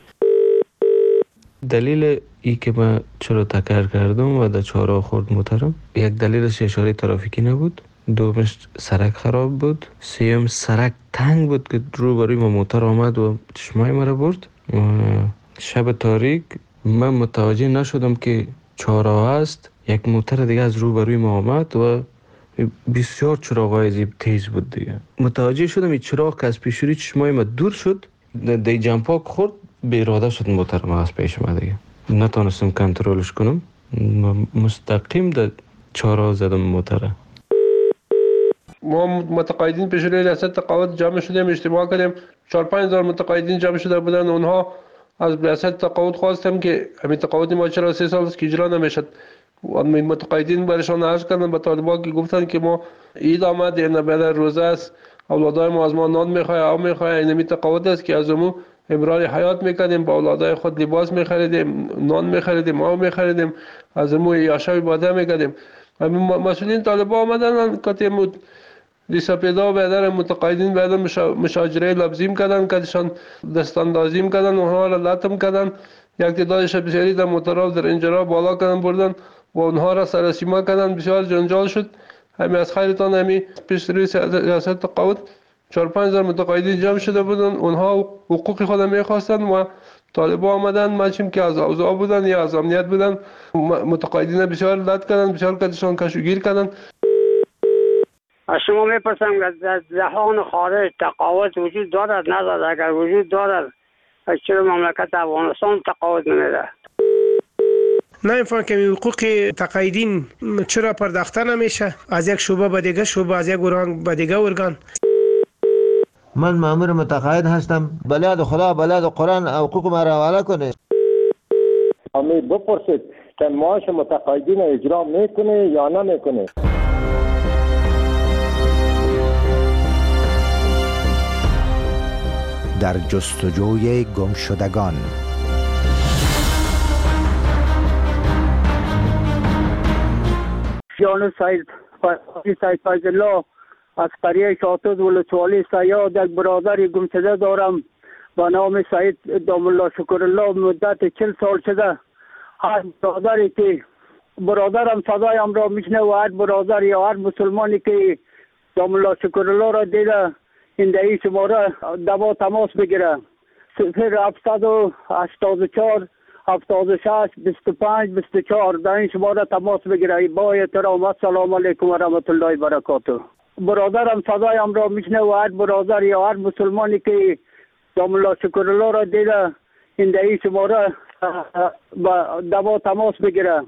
دلیل ای که من چرا تکرار کردم و در چهارراه خورد موترم، یک دلیلش اشاره ترافیکی نبود، دومش سرک خراب بود، سیوم سرک تنگ بود که روبروی ما موتر آمد و چشمای مرا برد. شب تاریک من متوجه نشدم که چهارراه است، یک موتر دیگه از روبروی ما آمد و بسیار چراغای زیب تیز بود دیگه. متوجه شدم این چراغ که از پیشوری چشمای ما دور شد، دی جمپاک خورد، به اراده شد موتر ما از پیش ما دیگه. نتونستم کنترلش کنم، مستقیم در چهارراه زدم موتره. ما متقاعدین پیش روی ریاست تقاعد جمع شدیم، اجتماع کردیم، 4-5 هزار متقاعدین جمع شده بودن. اونها از ریاست تقاعد خواستم که همین تقاعد ما چرا 3 سال است که اجرا نمیشد. متقاعدین برشان عرض کردن به طالبان که گفتن که ما عید آمد، این بعد روزه است، اولادای ما از ما نان میخواه، آب میخواه، این همین تقاعد است که از امو امرار حیات میکردیم، با اولادای خود لباس میخریدیم، نان میخریدیم، آب میخریدیم، از امو یاشای باده میکردیم. مسئولین طالبان آمدن که دیسپیدا بیادر متقاعدین بیادر مشاجره لفظیم کردن، کدشان دستاندازیم کردن، اونها را لطم کردن، یک تعدادش بسیاری در موترها در انجرها بالا کردن بردن و اونها را سرسیما کردن. بسیار جنجال شد. همین از خیرتان همین پیش روی ریاست تقاعد 4-5 هزار متقاعدین جمع شده بودن، اونها حقوق خود میخواستن و طالبان آمدن، ماشیم که از اوضاع بودن یا از امنیت بودن، متقاعدین بسیار لط کردن، بسیار کدشان کشوگیر کردن. از شما میپرسم که از جهان خارج تقاعد وجود دارد ندارد؟ اگر وجود دارد چرا مملکت افغانستان تقاعد نمیده؟ نمیفهم که حقوق تقاعدین چرا پرداخته نمیشه از یک شعبه به دیگه شعبه، از یک ارگان به دیگه ارگان. من مأمور متقاعد هستم. بلاد خدا بلاد قرآن حقوق ما را حواله کنه. امید بپرسید که معاش متقاعدین اجرا میکنه یا نمیکنه. در جستجوی گمشدگان. جان سید فیض الله از قریه شاطد ولسوالی سیاد یک برادر گمشده دارم با نام سید دام الله شکر الله. مدت 40 سال شده هر برادری که برادرم صدایم را میشنه و هر برادر یا هر مسلمانی که دام الله شکر الله را دیده این دهی شماره دوا تماس بگیره. 0784 76 25 24 در این شماره تماس بگیره. با احترام السلام علیکم و رحمت الله و برکاته. برادرم صدایم را میشنه و هر برادر یا هر مسلمانی که دام الله شکر الله را دیده این دهی شماره با دوا تماس بگیره.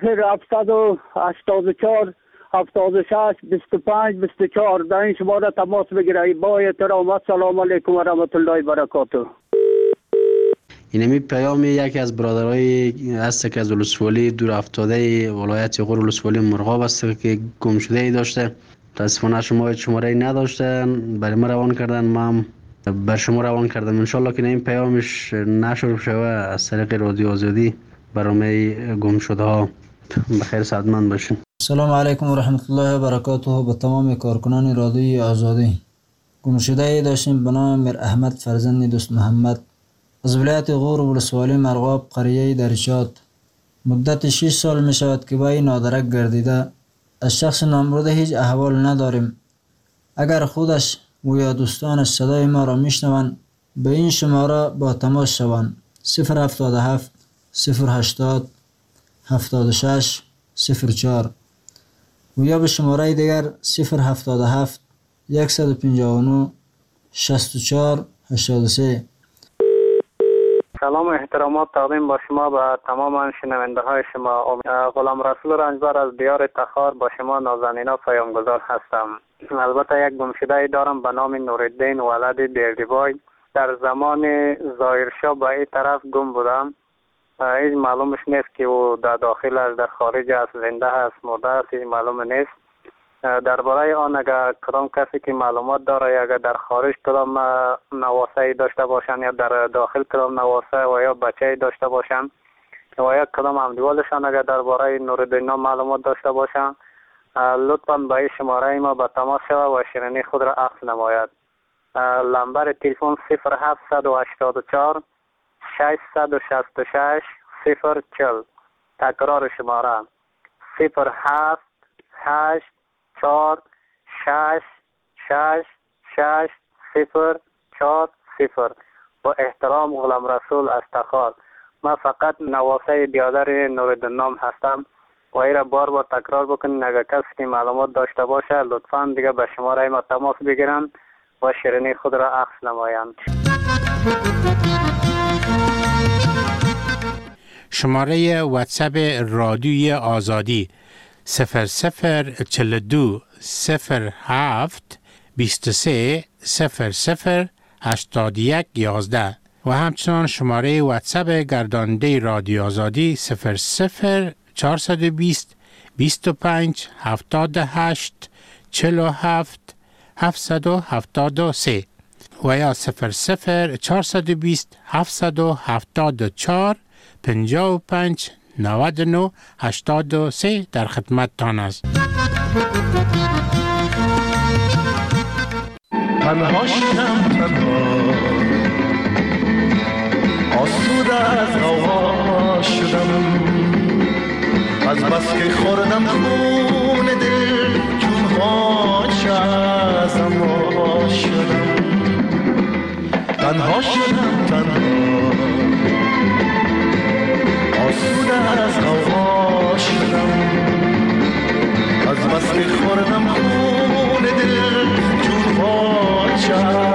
0784 76 25 24 در این شماره تماس بگیره. با احترام السلام علیکم و رحمت الله و برکاته. اینمی پیام یکی از برادرای هست که از ولسوالی دور افتاده ولایت غور ولسوالی مرغاب است که گم شده ای داشته. متاسفانه شما شماره ای نداشتن، برای ما روان کردن، ما هم بر شما روان کردم. انشالله که این پیامش نشر شوه از طریق رادیو آزادی برنامه گم شده ها. بخیر سعادتمند باشین. سلام علیکم و رحمت الله و برکاته. به تمام کارکنان رادیوی آزادی. گم شده ای داشتیم به نام میر احمد فرزند دوست محمد از ولایت غور ولسوالی مرغاب قریه درشات. مدت 6 سال می شود که با این نادرک گردیده. از شخص نامبرده هیچ احوال نداریم. اگر خودش و یا دوستانش صدای ما را میشنوند به این شماره با تماس شوند. 077 080 76 04 و یا به شماره دیگر 077 159 64 83. سلام و احترامات تقدیم با شما به تمام شنونده های شما. غلام رسول رنجبر از دیار تخار با شما نازنینا پیامگذار هستم. البته یک گمشده دارم به نام نورالدین ولد بیردیبای. در زمان ظاهرشاه به این طرف گم بودم. هیچ معلومش نیست که او در داخل است، در خارج است، زنده است، مرده است، هیچ معلوم نیست. درباره آن اگر کدام کسی که معلومات داره یا اگر در خارج کدام نواسه داشته باشن یا در داخل کدام نواسه و یا بچه داشته باشن و یا کدام همدیوالشان اگر درباره نورالدین معلومات داشته باشن لطفاً به این شماره ما به تماس شود و شیرینی خود را عکس نماید. نمبر تلفن 0784 666 040. تکرار شماره 078 4 6 6 6 0 4 0. با احترام غلام رسول از تخار. من فقط نواسه بیادر نورالدین هستم و ای را بار بار تکرار بکنین. اگر کسی که معلومات داشته باشه لطفاً دیگه به شماره ما تماس بگیرن و شیرینی خود را عکس نمایند. شماره واتساپ رادیوی آزادی 0042 07 23 00 81 11 و همچنان شماره واتساپ گرداننده رادیو آزادی 00 420 25 78 47 773 و یا 00 420 774 55 99 83 در خدمت تان است. تنها شدم تنها آسوده از غوغا شدم از بس که خوردم خون دل چون هاچ ازم وا شدم. تنها شدم تنها آسوده از غوغا شدم از بس که خوردم خون دل چون پاچه